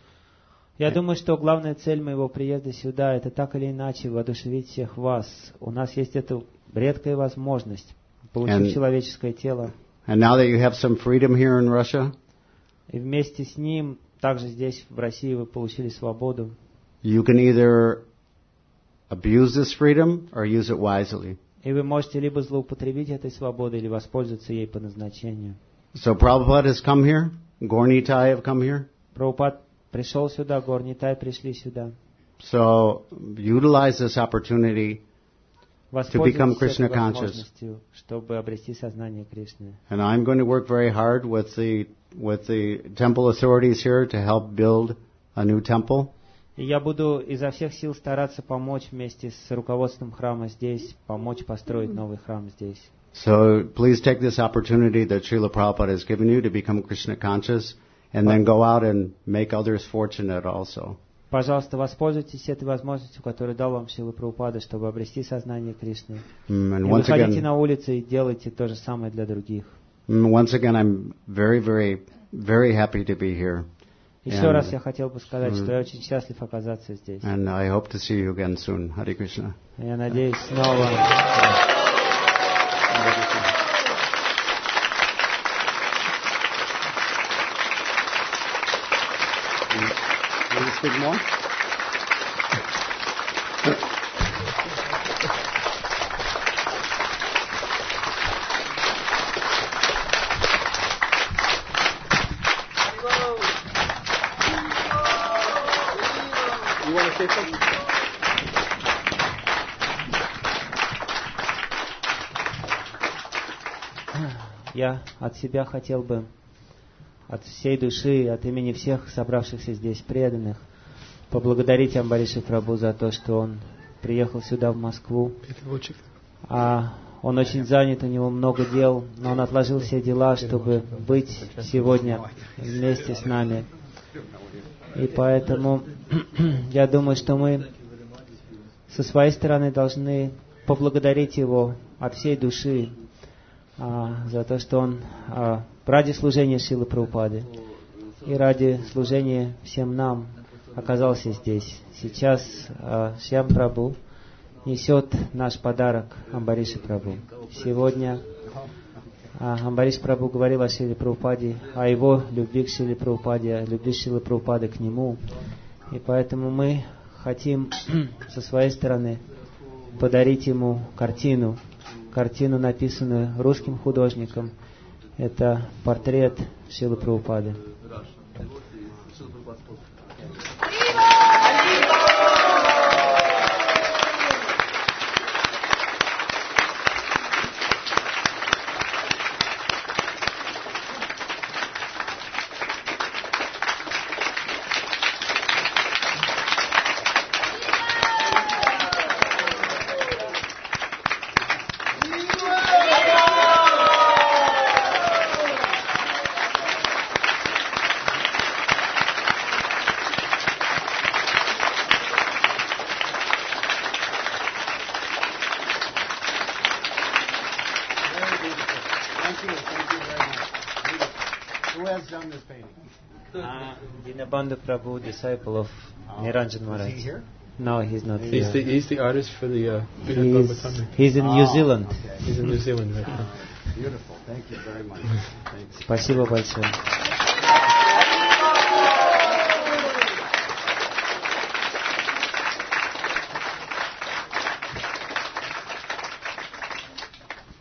Я думаю, что главная цель моего приезда сюда – это так или иначе воодушевить всех вас. У нас есть эта редкая возможность получить and, человеческое тело. And now that you have some freedom here in Russia, и вместе с ним, также здесь, в России, вы получили свободу. You can either abuse this freedom or use it wisely. И вы можете либо злоупотребить этой свободой, или воспользоваться ей по назначению. So Prabhupada has come here. Gaur Nitai have come here. Прабхупад пришел сюда, Гаур Нитай пришли сюда. So utilize this opportunity to become Krishna conscious. Чтобы обрести сознание Кришны. And I'm going to work very hard with the with the temple authorities here to help build a new temple. И я буду изо всех сил стараться помочь вместе с руководством храма здесь, помочь построить новый храм здесь. So please take this opportunity that Srila Prabhupada has given you to become Krishna conscious, and then go out and make others fortunate also. Пожалуйста, воспользуйтесь этой возможностью, которую дал вам Шрила Прабхупада, чтобы обрести сознание Кришны. Mm, и выходите на улицы и делайте то же самое для других. Mm, once again, I'm very, very, very happy to be here. Еще and, раз я хотел бы сказать, mm, что я очень счастлив оказаться здесь. And I hope to see you again soon. Hare Krishna. Я надеюсь снова. Want to speak more? You want to say something? Я от себя хотел бы от всей души, от имени всех собравшихся здесь преданных, поблагодарить Амбариши Прабху за то, что он приехал сюда, в Москву. А он очень занят, у него много дел, но он отложил все дела, чтобы быть сегодня вместе с нами. И поэтому я думаю, что мы со своей стороны должны поблагодарить его от всей души а, за то, что он а, ради служения Шрилы Прабхупады и ради служения всем нам оказался здесь. Сейчас а, Шьям Прабху несет наш подарок Амбариши Прабху. Сегодня а, Амбариш Прабху говорил о Шриле Прабхупаде, о его любви к Шриле Прабхупаде, о любви Шрилы Прабхупады к нему. И поэтому мы хотим со своей стороны подарить ему картину, картину, написанную русским художником. Это портрет Шрилы Прабхупады. Dinabandhu Prabhu, disciple of Niranjan Maharaj. Is he here? No, he's not He's here. the, he's the artist for the uh, He's, he's in New Zealand. He's in New Zealand right now. Beautiful. Thank you very much. Thanks. Спасибо большое.